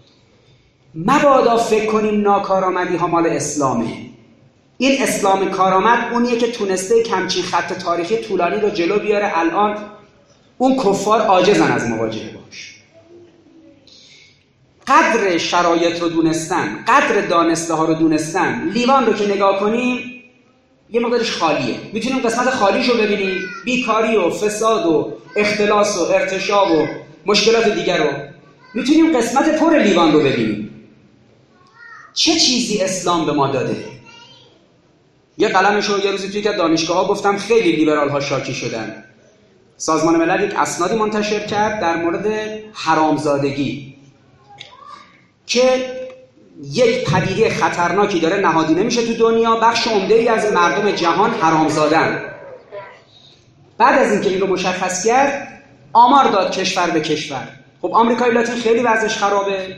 مبادا فکر کنیم ناکارآمدی ها مال اسلامه. این اسلام کارآمد اونیه که تونسته کمچین خط تاریخی طولانی رو جلو بیاره. الان اون کفار عاجزن از مواجهه باش. قدر شرایط رو دونستن، قدر دانسته ها رو دونستن. لیوان رو که نگاه کنیم یه مقدارش خالیه، میتونیم قسمت خالیش رو ببینیم، بیکاری و فساد و اختلاس و ارتشاب و مشکلات دیگر رو. میتونیم قسمت پر لیوان رو ببینیم. چه چیزی اسلام به ما داده؟ یه قلمش رو یه روزی توی که دانشگاه ها گفتم خیلی لیبرال ها شاکی شدن. سازمان ملل یک اسنادی منتشر کرد در مورد حرامزادگی که یک پدیده خطرناکی داره نهادینه میشه تو دنیا. بخش عمده‌ای از مردم جهان حرامزادن. بعد از اینکه این رو مشخص کرد آمار داد کشور به کشور. خب آمریکای لاتین خیلی وضعش خرابه،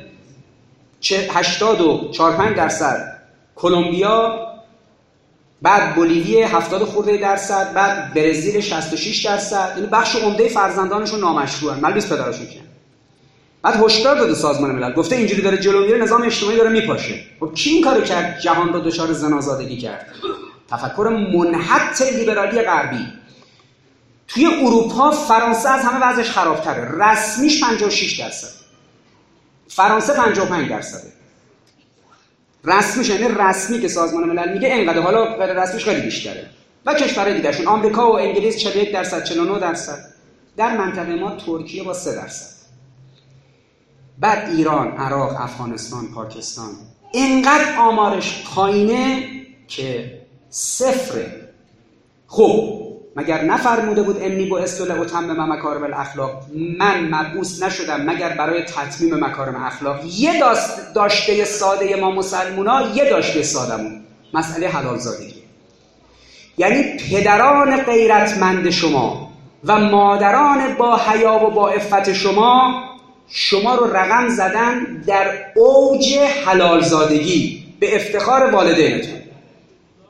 84-85%، کلمبیا، بعد بولیوی 70 خورده درصد، بعد برزیل 66%. یعنی بخش عمده فرزندانشون نامشروعن، ملبوس پدرشون کردن. بعد هشدار داده سازمان ملل، گفته اینجوری داره جلو میره نظام اجتماعی داره میپاشه. خب کی این کارو کرد؟ جهان رو دچار زنازادگی کرد. تفکر منحط لیبرالی غربی. توی اروپا فرانسه از همه وضعش خرابتره. رسمیش 56%، فرانسه 55%. رسمیش یعنی رسمی که سازمان ملل میگه اینقدر، حالا غیر رسمیش خیلی بیشتره. و کشورهای دیگه‌شون آمریکا و انگلیس 41%، 49%. در منطقه ما ترکیه با 3%. بعد ایران، عراق، افغانستان، پاکستان اینقدر آمارش پایینه که صفره. خب مگر نفرموده بود انی بعثت لاتمم مکارم الاخلاق؟ من مبعوث نشدم مگر برای تتمیم مکارم اخلاق. یه داشته ساده ما مسلمونا، یه داشته سادمون مسئله حلال زادگی. یعنی پدران غیرتمند شما و مادران با حیا و با عفت شما رو رقم زدن در اوج حلال زادگی به افتخار والدینتون.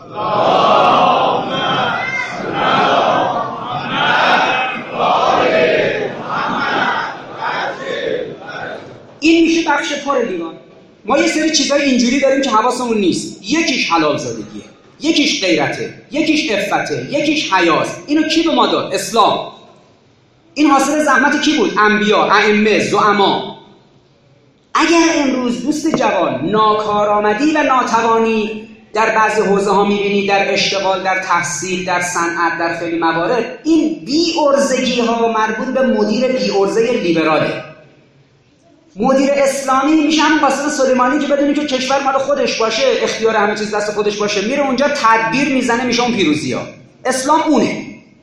این میشه بخش پر لیوان. ما یه سری چیزای اینجوری داریم که حواسمون نیست. یکیش حلال زادگیه، یکیش غیرته، یکیش عفته، یکیش حیاست. اینو کی به ما داد؟ اسلام. این حاصل زحمت کی بود؟ انبیا، ائمه، زعما. اگر امروز دوست جوان ناکارآمدی و ناتوانی در بعضی حوزه ها میبینی، در اشتغال، در تحصیل، در صنعت، در خیلی موارد، این بی‌عرضگی ها مربوط به مدیر بی‌عرضه لیبراله. مدیر اسلامی میشه همون قاسم سلیمانی که بدونی که کشور مال خودش باشه، اختیار همه چیز دست خودش باشه، میره اونجا تدبیر میزنه، میشه اون پیروزی‌ها. اسلام اونه.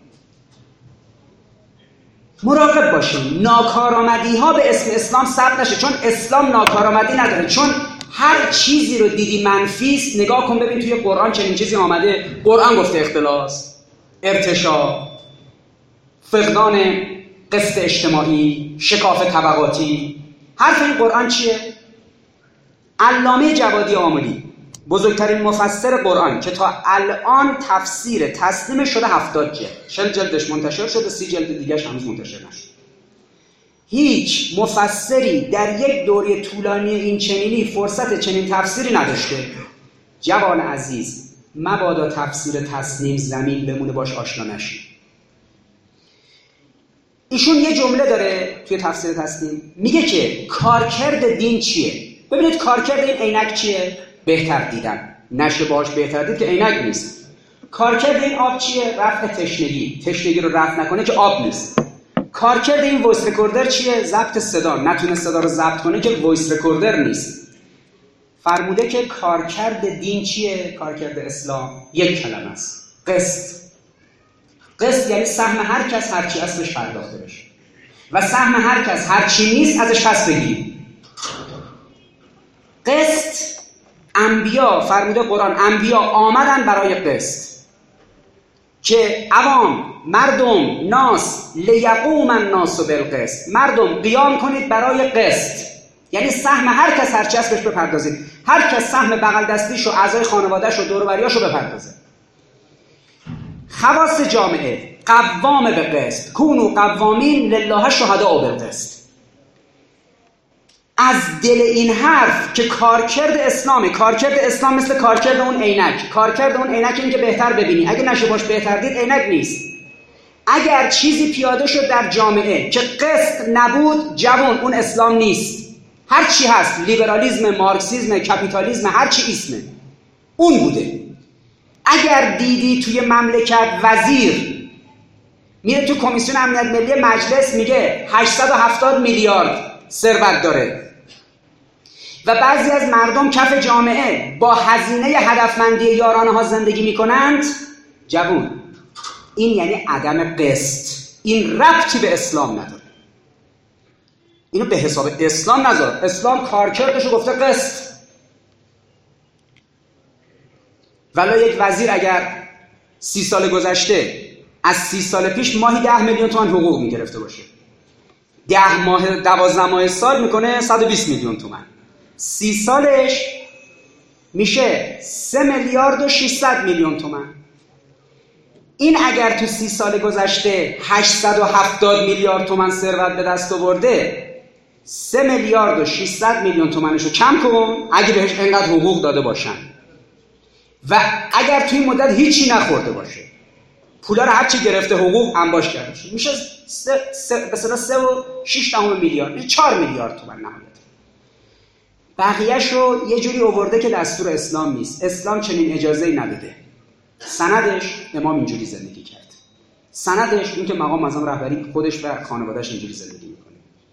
مراقب باشیم ناکارآمدی ها به اسم اسلام ثبت نشه، چون اسلام ناکارآمدی نداره. چون هر چیزی رو دیدی منفی است، نگاه کن ببین توی قرآن چنین چیزی آمده. قرآن گفته اختلاس، ارتشاء، فقدان قسط اجتماعی، شکاف طبقاتی. حرف این قرآن چیه؟ علامه جوادی آملی، بزرگترین مفسر قرآن که تا الان تفسیر تسلیم شده 70 جلد، 40 جلدش منتشر شده، 30 جلد دیگه‌اش هنوز منتشر نشد. هیچ مفسری در یک دوره طولانی این چنینی فرصت چنین تفسیری نداشته. جوان عزیز، مبادا تفسیر تسلیم زمین بمونه باش آشنا نشی. ایشون یه جمله داره توی تفسیر تسلیم، میگه که کارکرد دین چیه؟ ببینید کارکرد این عینک چیه؟ بهتر دیدن. نشه باش بهتر دید که عینک نیست. کارکرد این آب چیه؟ رفع تشنگی. تشنگی رو رفع نکنه که آب نیست. کارکرد این وایس رکوردر چیه؟ ضبط صدا. نتونه صدا رو ضبط کنه که وایس رکوردر نیست. فرموده که کارکرد دین چیه؟ کارکرد اسلام یک کلمه است: قسط. قسط یعنی سهم هر کس هر چی هست بهش پرداخته بشه و سهم هر کس هر چی نیست ازش پس بگیریم. قسط. انبیا، فرموده قرآن، انبیا آمدن برای قسط، که عوام، مردم، ناس، لیقوم الناس بالقسط، مردم قیام کنید برای قسط، یعنی سهم هر کس هر چی هست بهش بپردازید. هر کس سهم بغل دستیشو، اعضای خانواده‌شو، دور و بریاشو بپردازه. خواص جامعه قوام به قسط، کونوا قوامین لله شهداء بالقسط. از دل این حرف که کارکرد اسلامه، کارکرد اسلام مثل کارکرد اون عینک. کارکرد اون عینک اینه که بهتر ببینی. اگه نشه باش بهتر دید، عینک نیست. اگر چیزی پیاده شد در جامعه که قسط نبود، جوان، اون اسلام نیست. هر چی هست، لیبرالیسم، مارکسیسم، کپیتالیسم، هر چی اسمه، اون بوده. اگر دیدی توی مملکت وزیر میره تو کمیسیون امنیت ملی مجلس میگه 870 میلیارد ثروت داره و بعضی از مردم کف جامعه با هزینه هدفمندی یارانه ها زندگی میکنند، جوون، این یعنی عدم قسط. این ربطی به اسلام نداره. اینو به حساب اسلام نذار. اسلام کارکردشو گفته قسط. ولی یک وزیر اگر 30 سال گذشته از 30 سال پیش ماهی 10 میلیون تومان حقوق میگرفته باشه، 12 ماه سال میکنه 120 میلیون تومان، 30 سالش میشه 3 میلیارد و 600 میلیون تومان. این اگر تو 30 سال گذشته 870 میلیارد تومان ثروت به دست آورده، 3 میلیارد و 600 میلیون تومانشو کم کن اگه بهش اینقدر حقوق داده باشن و اگر توی مدت هیچی نخورده باشه، پولا رو هرچی گرفته حقوق انباش کرده باشه، میشه مثلا 3.6 میلیارد، میشه 4 میلیارد تومان نهایت. بقیه‌ش رو یه جوری آورده که دستور اسلام نیست. اسلام چنین اجازه‌ای نداده. سندش امام اینجوری زندگی کرد. سندش این که مقام معظم رهبری خودش و خانواده‌اش اینجوری زندگی میکنه.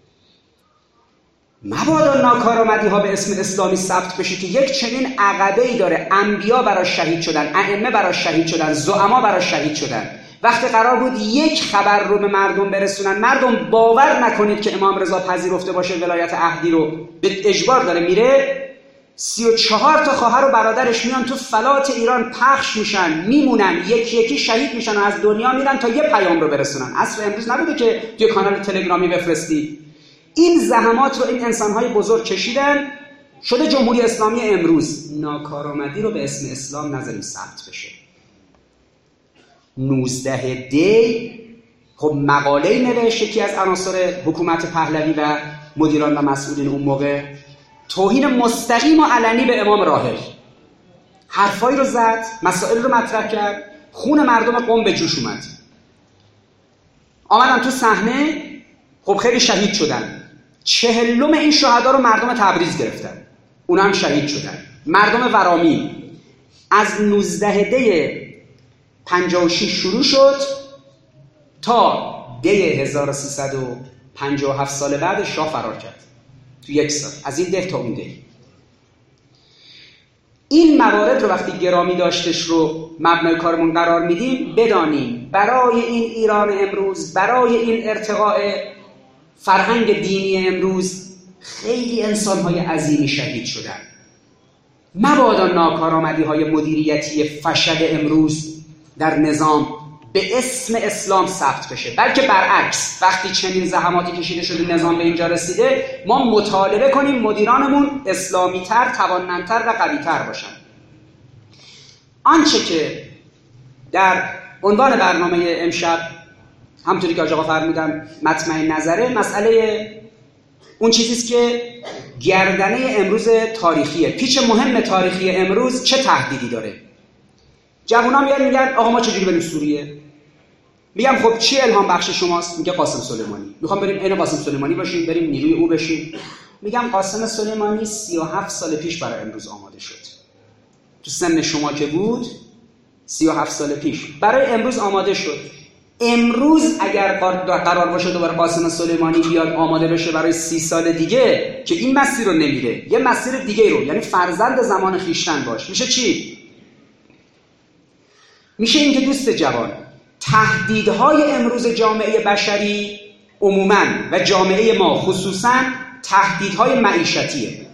مبادا ناکارآمدی ها به اسم اسلامی ثبت بشه که یک چنین عقبه‌ای داره. انبیا براش شهید شدن، ائمه براش شهید شدن، زعما براش شهید شدن. وقتی قرار بود یک خبر رو به مردم برسونن، مردم باور نکنید که امام رضا پذیرفته باشه ولایت عهدی رو، به اجبار داره میره. 34 تا خواهر و برادرش میان تو فلات ایران پخش میشن، میمونن، یکی یکی شهید میشن و از دنیا میرن تا یه پیام رو برسونن. عصر امروز نبوده که توی کانال تلگرامی بفرستی. این زحمات رو این انسان‌های بزرگ کشیدن شده جمهوری اسلامی امروز. ناکارآمدی رو به اسم اسلام نذاریم ثبت بشه. 19 دی خب مقاله‌ای نوشت یکی از عناصر حکومت پهلوی و مدیران و مسئولین اون موقع، توهین مستقیم و علنی به امام راحل، حرفایی رو زد، مسائل رو مطرح کرد، خون مردم قم به جوش اومد. آمدن تو صحنه، خب خیلی شهید شدن. 40 این شهدا رو مردم تبریز گرفتن، اونا هم شهید شدن. مردم ورامین از 19 دی 56 شروع شد تا دی 1357 سال بعد شاه فرار کرد تو 1 سال، از این ده تا اون ده. این موارد رو وقتی گرامی داشتش رو مبنای کارمون قرار میدیم، بدانیم برای این ایران امروز، برای این ارتقاء فرهنگ دینی امروز خیلی انسان‌های عظیمی شهید شدن. مبادا ناکارآمدی‌های مدیریتی فشل امروز در نظام به اسم اسلام ثبت بشه، بلکه برعکس، وقتی چنین زحماتی کشیده شده نظام به اینجا رسیده، ما مطالبه کنیم مدیرانمون اسلامی‌تر، توانمندتر و قوی‌تر باشن. آنچه که در عنوان برنامه امشب همونطوری که آقا فرمودن مطمع نظره، مسئله اون چیزیست که گردنه امروز تاریخیه، پیچ مهم تاریخی امروز چه تهدیدی داره. جوونا میگن آقا ما چجوری بریم سوریه؟ میگم خب چی الهام بخش شماست؟ میگه قاسم سلیمانی. میخوام بریم عین قاسم سلیمانی باشیم، بریم نیروی او بشیم. میگم قاسم سلیمانی 37 سال پیش برای امروز آماده شد. تو سن شما که بود 37 سال پیش برای امروز آماده شد. امروز اگر قرار باشه دوباره قاسم سلیمانی بیاد آماده بشه برای 30 سال دیگه که این مسیر رو نمیره، یه مسیر دیگه رو، یعنی فرزند زمان خویشتن باش، میشه چی؟ میشه این که دوست جوان، تهدیدهای امروز جامعه بشری عموماً و جامعه ما خصوصاً تهدیدهای معیشتیه.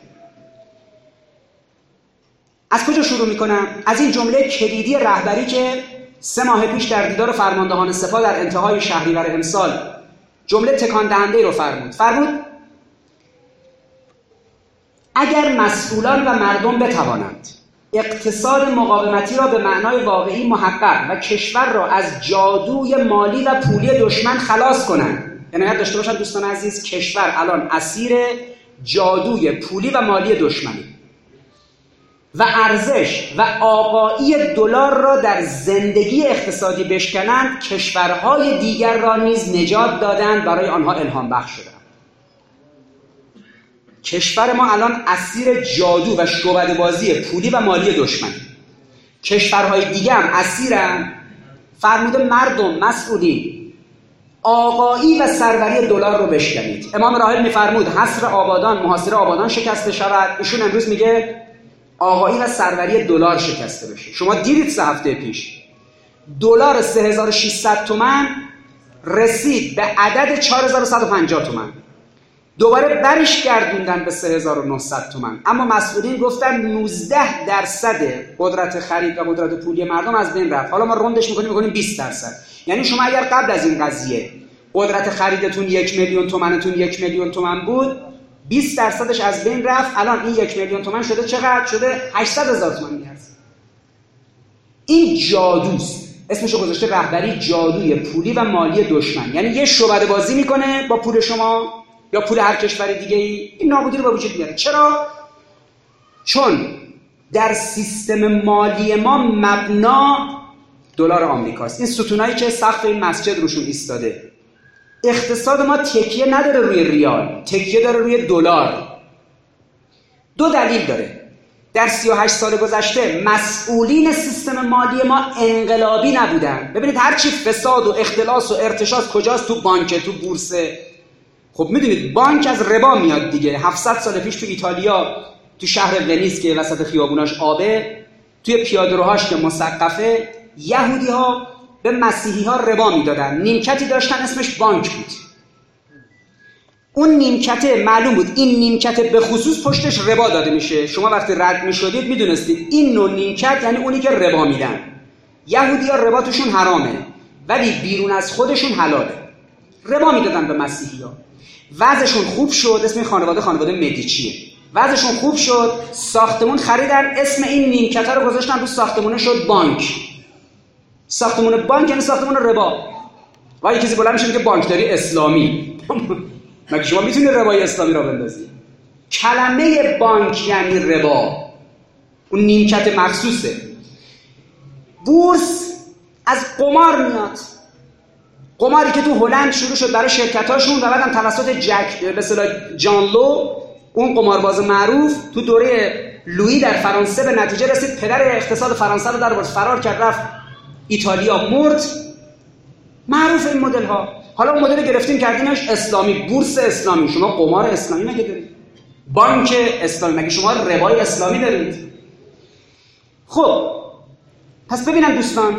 از کجا شروع میکنم؟ از این جمله کلیدی رهبری که 3 ماه پیش در دیدار فرماندهان سپاه در انتهای شهریور امسال جمله تکان دهنده رو فرمود اگر مسئولان و مردم بتوانند اقتصاد مقاومتی را به معنای واقعی محقق و کشور را از جادوی مالی و پولی دشمن خلاص کنند. عنایت داشته باشند دوستان عزیز، کشور الان اسیر جادوی پولی و مالی دشمنی و ارزش و آقایی دلار را در زندگی اقتصادی بشکنند، کشورهای دیگر را نیز نجات دادند، برای آنها الهام بخش شدند. کشور ما الان اسیر جادو و شعبده بازی پولی و مالی دشمن. کشورهای دیگه هم اسیرن. فرموده مردم مسئولین آقایی و سروری دلار رو بشکنید. امام راحل میفرمود حصر آبادان، محاصره آبادان شکسته شود. ایشون امروز میگه آقایی و سروری دلار شکسته بشه. شما دیدید 3 هفته پیش دلار 3600 تومان رسید به عدد 4150 تومان. دوباره برش گردوندن به 3900 تومان. اما مسئولین گفتن 19% قدرت خرید و قدرت پولی مردم از بین رفت. حالا ما روندش میکنیم 20%. یعنی شما اگر قبل از این قضیه قدرت خریدتون 1 میلیون تومانتون 1 میلیون تومان بود، 20% از بین رفت. الان این 1 میلیون تومان شده چقدر؟ شده 800,000 تومان میارزه. این جادوست. اسمشو گذاشته رهبری جادوی پولی و مالی دشمن. یعنی یه شعبده بازی میکنه با پول شما یا پول هر کشور دیگه ای، این نابودی رو به وجود میاره. چرا؟ چون در سیستم مالی ما مبنا دلار آمریکاست. این ستونایی که سقف این مسجد روشون ایستاده، اقتصاد ما تکیه نداره روی ریال، تکیه داره روی دلار. 2 دلیل داره. در 38 سال گذشته مسئولین سیستم مالی ما انقلابی نبودن. ببینید هرچی فساد و اختلاس و ارتشاس کجاست؟ تو بانک، تو بورس. خب میدونید بانک از ربا میاد دیگه. 700 سال پیش تو ایتالیا، تو شهر ونیز که وسط خیابوناش آبه، توی پیاده‌روهاش که مسقفه، یهودی‌ها به مسیحی‌ها ربا میدادن. نیمکتی داشتن اسمش بانک بود. اون نیمکته معلوم بود این نیمکته به خصوص پشتش ربا داده میشه. شما وقتی رد میشدید میدونستید این نوع نیمکت یعنی اونی که ربا میدن. یهودی‌ها ربا توشون حرامه ولی بیرون از خودشون حلاله. ربا میدادن به مسیحی‌ها. وضعشون خوب شد. اسم خانواده مدیچیه. وضعشون خوب شد، ساختمون خریدن، اسم این نیمکت‌ها رو گذاشتن رو ساختمونه، شد بانک. ساختمون بانک یعنی ساختمون ربا. و یه کسی بلند میشه میگه بانکداری اسلامی. مگه شما میتونید ربای اسلامی را بندازید؟ کلمه بانک یعنی ربا، اون نیمکت مخصوصه. بورس از قمار میاد، قماری که تو هلند شروع شد برای شرکتاشون و بعدم توسط به اصطلاح جان لو، اون قمارباز معروف، تو دوره لویی در فرانسه به نتیجه رسید پدر اقتصاد فرانسه رو در ورد فرار کرد، رفت ایتالیا، مرد. معروف این مدل ها. حالا اون مدل گرفتیم کردیمش اسلامی، بورس اسلامی. شما قمار اسلامی مگه دارید؟ بانک اسلامی مگه شما ربای اسلامی دارید؟ خب پس ببینم دوستان،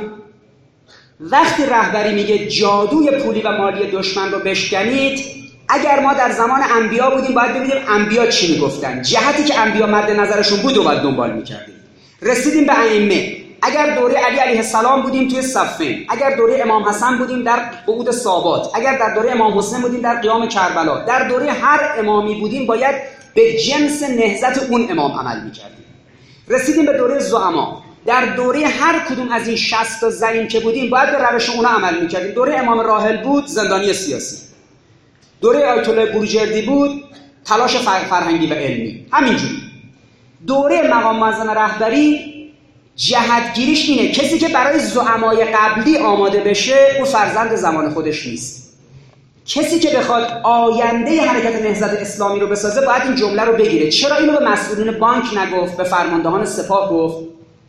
وقتی رهبری میگه جادوی پولی و مالی دشمن رو بشکنید، اگر ما در زمان انبیا بودیم باید ببینیم انبیا چی میگفتن، جهتی که انبیا مد نظرشون بود و باید دنبال میکردیم. رسیدیم به ائمه. اگر دوره علی علیه السلام بودیم توی صفین، اگر دوره امام حسن بودیم در قعود صابات، اگر در دوره امام حسین بودیم در قیام کربلا، در دوره هر امامی بودیم باید به جنس نهضت اون امام عمل میکردیم. رسیدیم به دوره زعما. در دوره هر کدوم از این 60 تا زعیم که بودیم باید به روش اونا عمل میکردیم. دوره امام راحل بود، زندانی سیاسی. دوره آیت الله بروجردی بود، تلاش فرهنگی و علمی. همینجوری. دوره مقام معظم رهبری جهتگیریش اینه کسی که برای زعمای قبلی آماده بشه او فرزند زمان خودش نیست. کسی که بخواد آینده حرکت نهضت اسلامی رو بسازه باید این جمله رو بگیره. چرا اینو به مسئولین بانک نگفت، به فرماندهان سپاه گفت؟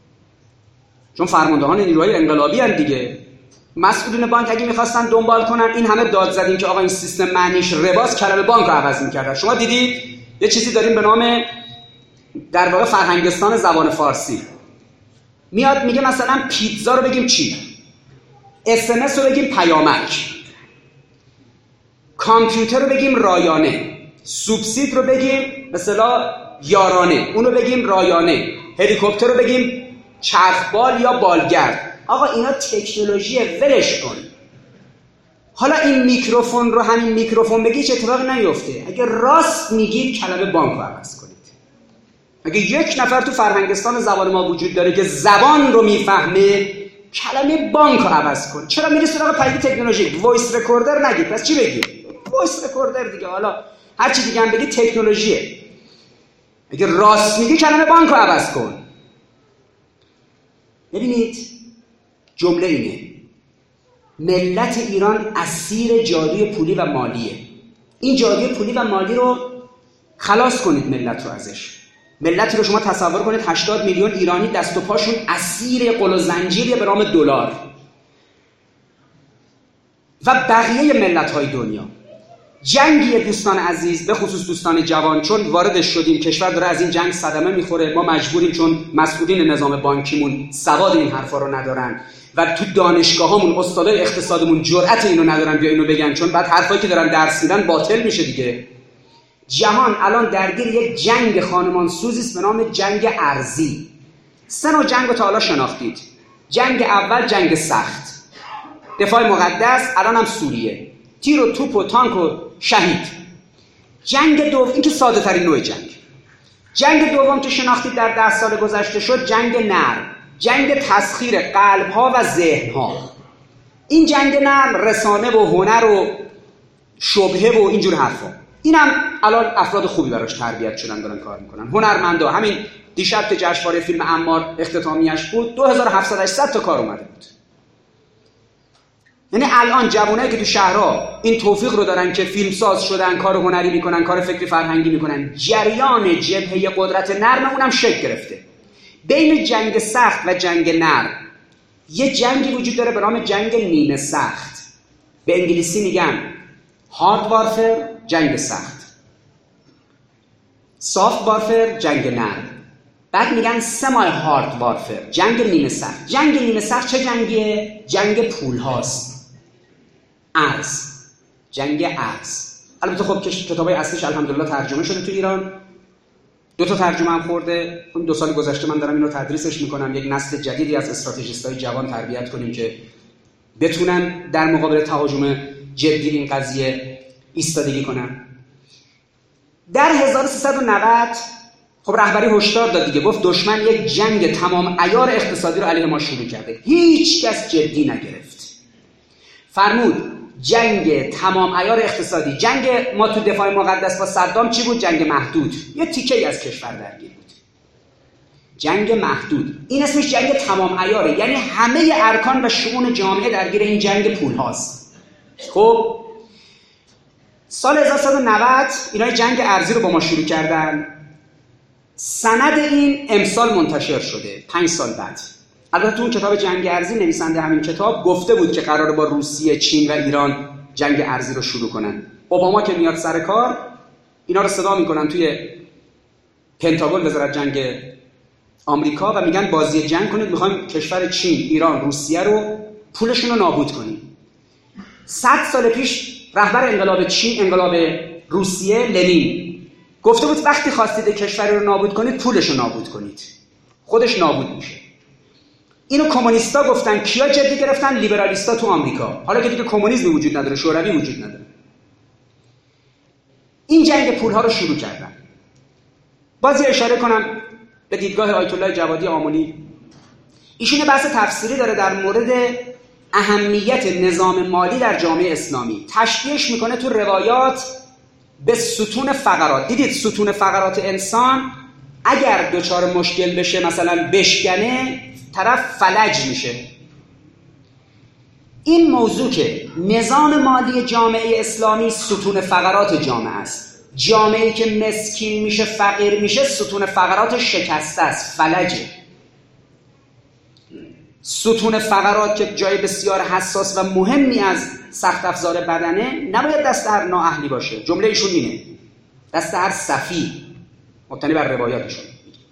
چون فرماندهان نیروهای انقلابی هستند دیگه. مسئولین بانک اگه می‌خواستن دنبال کنن، این همه داد زدیم که آقا این سیستم معنیش رباست، کلمه بانک رو عوض می‌کردن. شما دیدید یه چیزی داریم به نام در واقع فرهنگستان زبان فارسی. میاد میگه مثلا پیتزا رو بگیم چی؟ SMS رو بگیم پیامک. کامپیوتر رو بگیم رایانه. سوبسید رو بگیم به اصطلاح یارانه. اون رو بگیم رایانه. هلیکوپتر رو بگیم چرخبال یا بالگرد. آقا اینا تکنولوژیه، ولش کن. حالا این میکروفون رو همین میکروفون بگی چه اتفاقی نیفته. اگه راست میگید کلمه بانک رو عوض کنید. اگه یک نفر تو فرهنگستان زبان ما وجود داره که زبان رو میفهمه، کلمه بانک رو عوض کن. چرا میری سراغ پدیده تکنولوژی؟ وایس رکوردر نگید. پس چی بگید؟ وایس رکوردر دیگه. حالا هر چی دیگه هم بگید تکنولوژیه. اگه راست میگی کلمه بانک رو عوض کن. ببینید جمله اینه: ملت ایران اسیر جادوی پولی و مالیه. این جادوی پولی و مالی رو خلاص کنید ملت رو ازش. ملتی رو شما تصور کنید 80 میلیون ایرانی دست و پاشون اسیر قل و زنجیریه به نام دلار و بقیه ملت‌های دنیا. جنگی دوستان عزیز، به خصوص دوستان جوان، چون واردش شدیم، کشور داره از این جنگ صدمه میخوره. ما مجبوریم چون مسئولین نظام بانکیمون سواد این حرفا رو ندارن و تو دانشگاهامون استادای اقتصادمون جرأت اینو ندارن بیا اینو بگن، چون بعد حرفایی که دارن درس میدن باطل میشه دیگه. جهان الان درگیر یک جنگ خانمان سوزی است به نام جنگ ارضی. 3 نوع جنگ رو تا حالا شناختید. جنگ اول جنگ سخت، دفاع مقدس، الان هم سوریه، تیر و توپ و تانک و شهید. جنگ دوم، این که ساده ترین نوع جنگ دوم که شناختید در 10 سال گذشته شد جنگ نرم، جنگ تسخیر قلب ها و ذهن ها. این جنگ نرم رسانه و هنر و شبهه و اینجور حرفا. اینم الان افراد خوبی براش تربیت شدن دارن کار میکنن، هنرمندا. همین دیشب که جشنواره فیلم عمار اختتامیش بود 2700 تا کار اومده بود. یعنی الان جوانایی که تو شهرها این توفیق رو دارن که فیلمساز شدن، کار هنری میکنن، کار فکری فرهنگی میکنن، جریان جبهه قدرت نرم اونم شکل گرفته. بین جنگ سخت و جنگ نرم یه جنگی وجود داره به نام جنگ نیمه سخت. به انگلیسی میگن هارد وارفر، جنگ سخت. سافت وارفر، جنگ نرم. بعد میگن سمای هارد وارفر، جنگ نیمه سخت. جنگ نیمه سخت چه جنگیه؟ جنگ پول هاست. ارز، جنگ ارز. البته خب کتابای اصلیش الحمدلله ترجمه شده تو ایران. 2 تا ترجمه هم خورده. اون 2 سال گذشته من دارم اینو تدریسش میکنم. یک نسل جدیدی از استراتژیستای جوان تربیت کنیم که بتونن در مقابل تهاجم جدی این قضیه ایستادگی کنن. در 1390 خب رهبری هشدار داد دیگه، گفت دشمن یک جنگ تمام عیار اقتصادی رو علیه ما شروع کرده. هیچ کس جدی نگرفت. فرمود جنگ تمام عیار اقتصادی، جنگ ما تو دفاع مقدس با صدام چی بود؟ جنگ محدود، یه تیکه‌ای از کشور درگیر بود. جنگ محدود، این اسمش جنگ تمام عیاره، یعنی همه ارکان و شؤون جامعه درگیر این جنگ پول هاست. خب سال 1390 اینا جنگ ارزی رو با ما شروع کردن. سند این امسال منتشر شده 5 سال بعد. البته تو اون کتاب جنگ ارزی نویسنده همین کتاب گفته بود که قراره با روسیه، چین و ایران جنگ ارزی رو شروع کنن. اوباما که میاد سر کار اینا رو صدا میکنن توی پنتاگون، وزارت جنگ آمریکا، و میگن بازی جنگ کنید، میخوایم کشور چین، ایران، روسیه رو پولشون رو نابود کنیم. 100 سال پیش رهبر انقلاب چین، انقلاب روسیه، لنین گفته بود وقتی خواستید کشور رو نابود کنید پولش رو نابود کنید، خودش نابود میشه. اینو کمونیستا گفتن. کیا جدی گرفتن؟ لیبرالیستا تو آمریکا. حالا که دیگه کمونیسم وجود نداره، شوروی وجود نداره، این جنگ پولها رو شروع کردن. بازی اشاره کنم به دیدگاه آیت الله جوادی آملی. ایشون بحث تفسیری داره در مورد اهمیت نظام مالی در جامعه اسلامی. تشبیهش میکنه تو روایات به ستون فقرات. دیدید ستون فقرات انسان اگر دچار مشکل بشه، مثلا بشکنه، طرف فلج میشه. این موضوع که نظام مالی جامعه اسلامی ستون فقرات جامعه است. جامعه‌ای که مسکین میشه، فقیر میشه، ستون فقرات شکسته است، فلجه. ستون فقرات که جای بسیار حساس و مهمی از سخت افزار بدنه، نباید دست هر نااهلی باشه. جمله ایشون اینه، دست هر سفیه، مبتنی بر روایاتشون.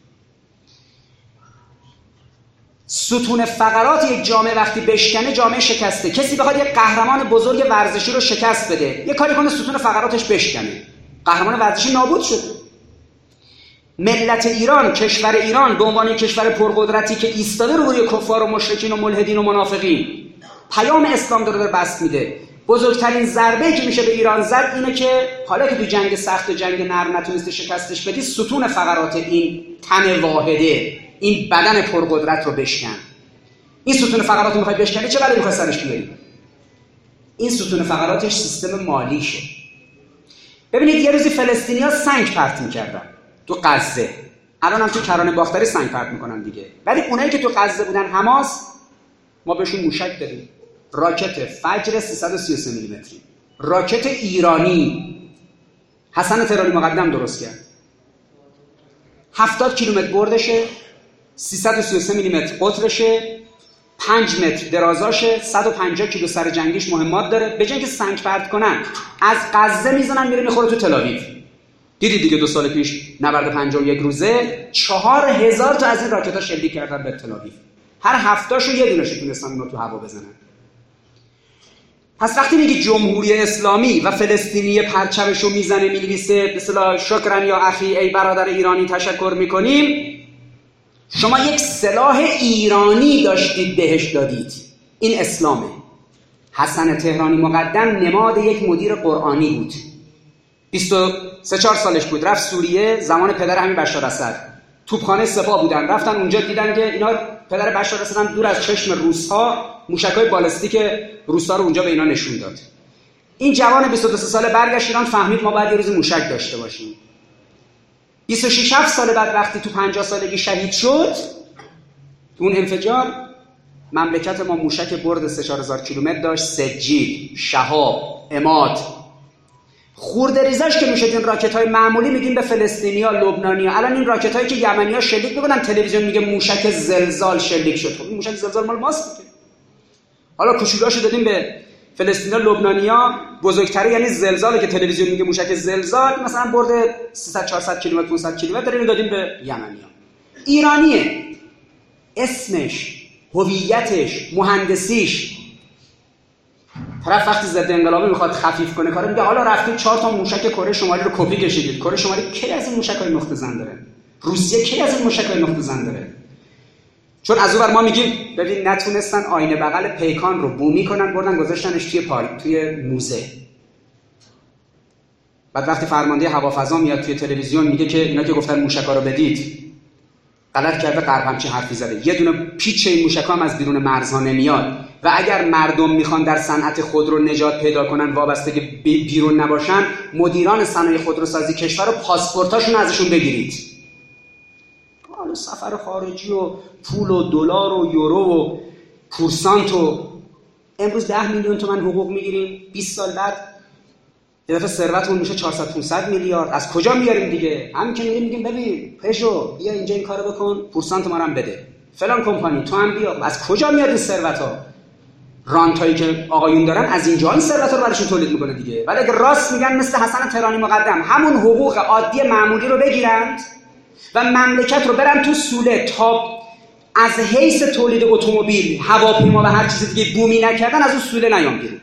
ستون فقرات یک جامعه وقتی بشکنه، جامعه شکسته. کسی بخواد یک قهرمان بزرگ ورزشی رو شکست بده، یه کاری کنه ستون فقراتش بشکنه، قهرمان ورزشی نابود شد. ملت ایران، کشور ایران به عنوان کشور پرقدرتی که ایستاده روی کفار و مشرکین و ملحدین و منافقین، پیام اسلام داره بست میده. بزرگترین ضربه‌ای که میشه به ایران زد اینه که حالا که تو جنگ سخت و جنگ نرم نتونستی شکستش بدی، ستون فقرات این تن واحده، این بدن پرقدرت رو بشکن. این ستون فقرات رو میخوای بشکنی، چه بلایی میخوای سرش بیاری؟ این ستون فقراتش سیستم مالیشه. ببینید یه روزی فلسطینی‌ها سنگ پرت می‌کردن تو غزه. الان هم تو کرانه باختری سنگ پرت می‌کنن دیگه. ولی اونایی که تو غزه بودن، حماس، ما بهشون موشک دادیم. راکت فجر 333 میلیمتری. راکت ایرانی حسن تهرانی مقدم درست کرد. 70 کیلومتر بردشه، 333 میلیمتر قطرشه، 5 متر درازاشه، 150 کیلو سر جنگیش مهمات داره. به جای اینکه سنگ پرت کنن، از غزه میزنن میره میخوره تو تل آویو. دیدید دیگه 2 سال پیش نبرد 51 روزه 4000 تا از این راکت‌ها شلیک کردن به تل آویو. هر هفته‌شو یه دونه‌شو تونستن اونو تو هوا بزنن. پس وقتی میگی جمهوری اسلامی و فلسطینی پرچمشو میزنه مینویسه به اصطلاح شکرن یا اخی، ای برادر ایرانی تشکر میکنیم، شما یک سلاح ایرانی داشتید بهش دادید. این اسلامه. حسن تهرانی مقدم نماد یک مدیر قرآنی بود. 23-4 سالش بود، رفت سوریه زمان پدر همین بشار اسد. توپخانه سپاه بودن، رفتن اونجا دیدن که اینا پدر بشار اسد هم دور از چشم روس‌ها موشک‌های بالستیک روس‌ها رو اونجا به اینا نشون داد. این جوان 22 ساله برگشت ایران، فهمید ما باید یه روز موشک داشته باشیم. 26-7 سال بعد وقتی تو 50 سالگی شهید شد، اون انفجار، مملکت ما موشک برد 3-4 کیلومتر داشت، سجیل، شهاب، عماد. خورده ریزش که میشد این راکت‌های معمولی میدیم به فلسطینی‌ها، لبنانی‌ها. الان این راکت‌هایی که یمنی‌ها شلیک می‌کنن، تلویزیون میگه موشک زلزال شلیک شد. خب این موشک زلزال مال ماست دیگه. حالا کوچولاشو دادیم به فلسطینی‌ها، لبنانی‌ها. بزرگتره یعنی زلزاله که تلویزیون میگه موشک زلزال، مثلا برد 300-400 کیلومتر 500 کیلومتر داریم دادیم به یمنی‌ها. ایرانیه. اسمش، هویتش، مهندسیش. طرف وقتی ضد انقلابی میخواد خفیف کنه کارو، میگه حالا رفتید 4 تا موشک کره شمالی رو کپی کشیدید. کره شمالی کی از این موشک‌های نقطه زن داره؟ روسیه کی از این موشک‌های نقطه زن داره؟ چون از اونور ما میگیم ببین نتونستن آینه بغل پیکان رو بومی کنن، بردن گذاشتنش توی موزه. بعد وقتی فرمانده هوافضا میاد توی تلویزیون میگه که اینا که گفتن موشکا رو بدید غلط کرده، غرب همچین حرفی زده. یه دونه پیچ این موشکا هم از بیرون مرزها نمیاد و اگر مردم میخوان در صنعت خودرو نجات پیدا کنن، وابستگی بیرون نباشن، مدیران صنایع خودروسازی کشور رو پاسپورتاشون ازشون بگیرید. حالا سفر خارجی و پول و دلار و یورو و پورسانت و امروز 10 میلیون تومان حقوق میگیریم، 20 سال بعد یه دفعه ثروتمون میشه 400-500 میلیارد. از کجا میاریم دیگه؟ همین که میگیم ببین پژو بیا اینجا این کارو بکن، پورسانت ما رو هم بده، فلان کمپانی تو هم بیا. از کجا میاد این ثروت‌ها؟ رانتایی که آقایون دارن از اینجا این ثروت رو براشون تولید میکنه دیگه. ولی اگه راست میگن مثل حسن تهرانی مقدم همون حقوق عادی معمولی رو بگیرند و مملکت رو برن تو سوله تا از حیث تولید اتومبیل، هواپیما و هر چیز دیگه بومی نکردن، از اون سوله نیام بیرون.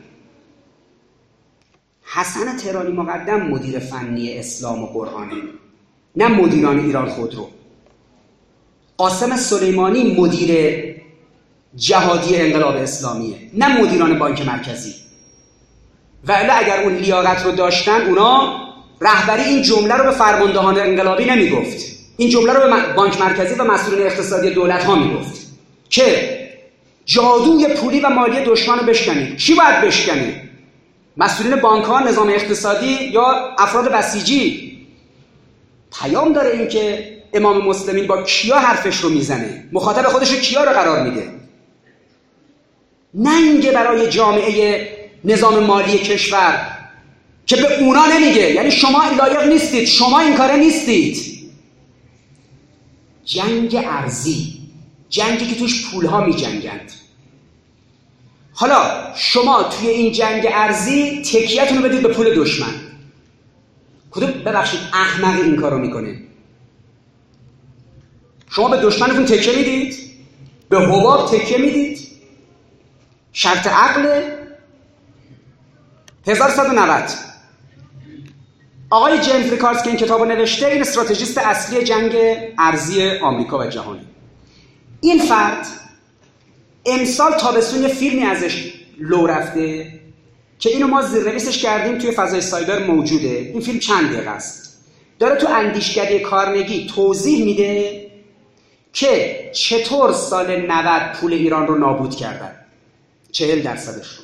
حسن تهرانی مقدم مدیر فنی اسلام و قرآنی، نه مدیران ایران خودرو. قاسم سلیمانی مدیر جهادی انقلاب اسلامیه، نه مدیران بانک مرکزی. و الا اگر اون لیاقت رو داشتن، اونا رهبری این جمله رو به فرماندهان انقلابی نمیگفت، این جمله رو به بانک مرکزی و مسئولین اقتصادی دولت ها میگفت که جادوی پولی و مالی دشمن رو بشکنید. کی باید بشکنید؟ مسئولین بانک ها، نظام اقتصادی یا افراد بسیجی؟ پیام داره این که امام مسلمین با کیا حرفش رو میزنه، مخاطب خودش رو کیا رو قرار میده. نه اینکه برای جامعه نظام مالی کشور که به اونا نمیگه یعنی شما لایق نیستید، شما این کاره نیستید. جنگ ارزی، جنگی که توش پولها می جنگند. حالا شما توی این جنگ ارزی تکیه‌تون رو بدید به پول دشمن. کدوم ببخشید احمق این کارو میکنه؟ شما به دشمنتون تکیه میدید؟ به حباب تکیه میدید؟ شرط عقل 1190 آقای جیمز ریکاردز که این کتابو نوشته، این استراتژیست اصلی جنگ ارزی آمریکا و جهانی. این فرد امسال تابستون یه فیلمی ازش لو رفته که اینو ما زیرنویسش کردیم، توی فضای سایبر موجوده. این فیلم چند دقیقه است، داره تو اندیشکده کارنگی توضیح میده که چطور سال 90 پول ایران رو نابود کردن، 40% رو.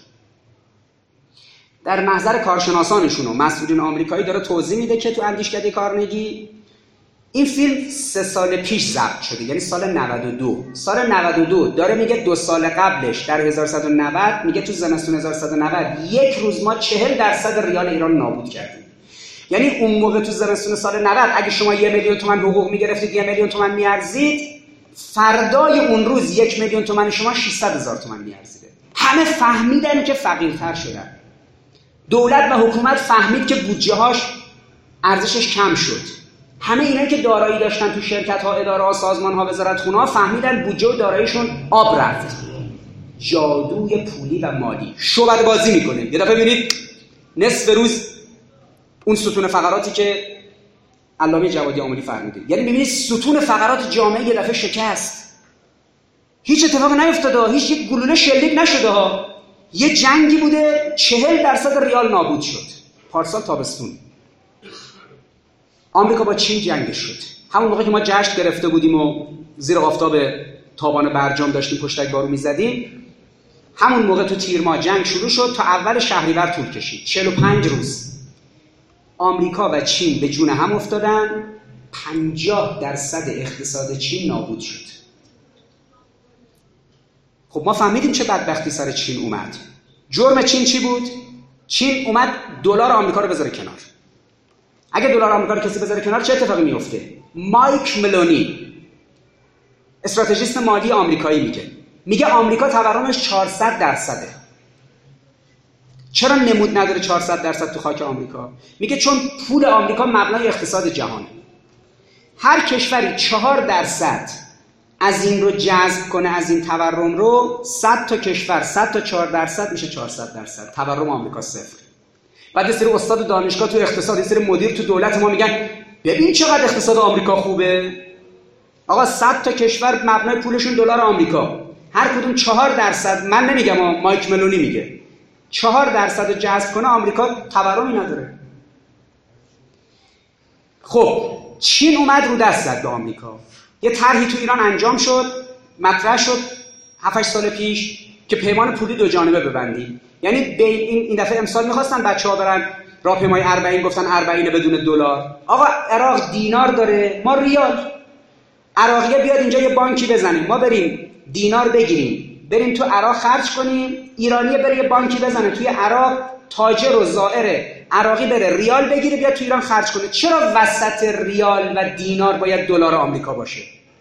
در محضر کارشناسانشون و مسئولین آمریکایی داره توضیح میده که تو اندیشکده کارنگی این فیلم 3 سال پیش ضبط شده، یعنی سال 92. سال 92 داره میگه 2 سال قبلش در 1190 میگه تو زمستون 1190 یک روز ما 40% ریال ایران نابود کردیم. یعنی اون موقع تو زمستون سال 90 اگه شما 1 میلیون تومان حقوق میگرفتید، 1 میلیون تومان میارزید، فردای اون روز 1 میلیون تومان شما 600,000 تومان میارزیده. همه فهمیدن که فقیرتر شدن. دولت و حکومت فهمید که بودجه هاش ارزشش کم شد. همه اینا که دارایی داشتن تو شرکت ها، اداره ها، سازمان ها، وزارتخونه ها، فهمیدن بودجه و داراییشون آب رفت. جادوی پولی و مالی شعبده بازی میکنه. یه دفعه ببینید نصف روز اون ستون فقراتی که علامه جوادی آملی فرموده، یعنی ببینید ستون فقرات جامعه یه دفعه شکست. هیچ اتفاق نیفتاده، هیچ یک گلوله شلیک نشده ها. یه جنگی بوده 40% ریال نابود شد. پارسال تابستون آمریکا با چین جنگش شد. همون موقع که ما جشن گرفته بودیم و زیر آفتاب تابان برجام داشتیم پشتک بارو میزدیم، همون موقع تو تیر ماه جنگ شروع شد، تا اول شهریور طول کشید. 45 روز آمریکا و چین به جون هم افتادن، 50% اقتصاد چین نابود شد. خب ما فهمیدیم چه بدبختی سر چین اومد. جرم چین چی بود؟ چین اومد دلار آمریکا رو بذاره کنار. اگه دلار آمریکا رو کسی بذاره کنار چه اتفاقی میفته؟ مایک ملونی استراتژیست مالی آمریکایی میگه آمریکا تورمش 400%. چرا نمود نداره 400% تو خاک آمریکا؟ میگه چون پول آمریکا مبنای اقتصاد جهانه. هر کشوری 4% از این رو جذب کنه، از این تورم رو، 100 تا کشور 100 تا 4% میشه 400%. تورم آمریکا 0. بعد یه سری استاد دانشگاه تو اقتصاد، یه سری مدیر تو دولت ما میگن ببین چقدر اقتصاد آمریکا خوبه. آقا 100 تا کشور مبنای پولشون دلار آمریکا، هر کدوم 4%، من نمیگم، مایک ملونی میگه 4% جذب کنه آمریکا تورمی نداره. خب چین اومد رو دست زد به آمریکا. یه طرحی تو ایران انجام شد، مطرح شد 7-8 سال پیش که پیمان پولی دو جانبه ببندیم. یعنی این دفعه امسال می‌خواستن بچه‌ها برن راهپیمایی 40، گفتن 40 بدون دلار. آقا عراق دینار داره، ما ریال. عراقیه بیاد اینجا یه بانکی بزنیم، ما بریم دینار بگیریم، بریم تو عراق خرج کنیم، ایرانیه بره یه بانکی بزنه توی عراق، تاجر و زائر عراقی بره ریال بگیره بیاد تو ایران خرج کنه. چرا وسط ریال و دینار باید دلار آمریکا باشه؟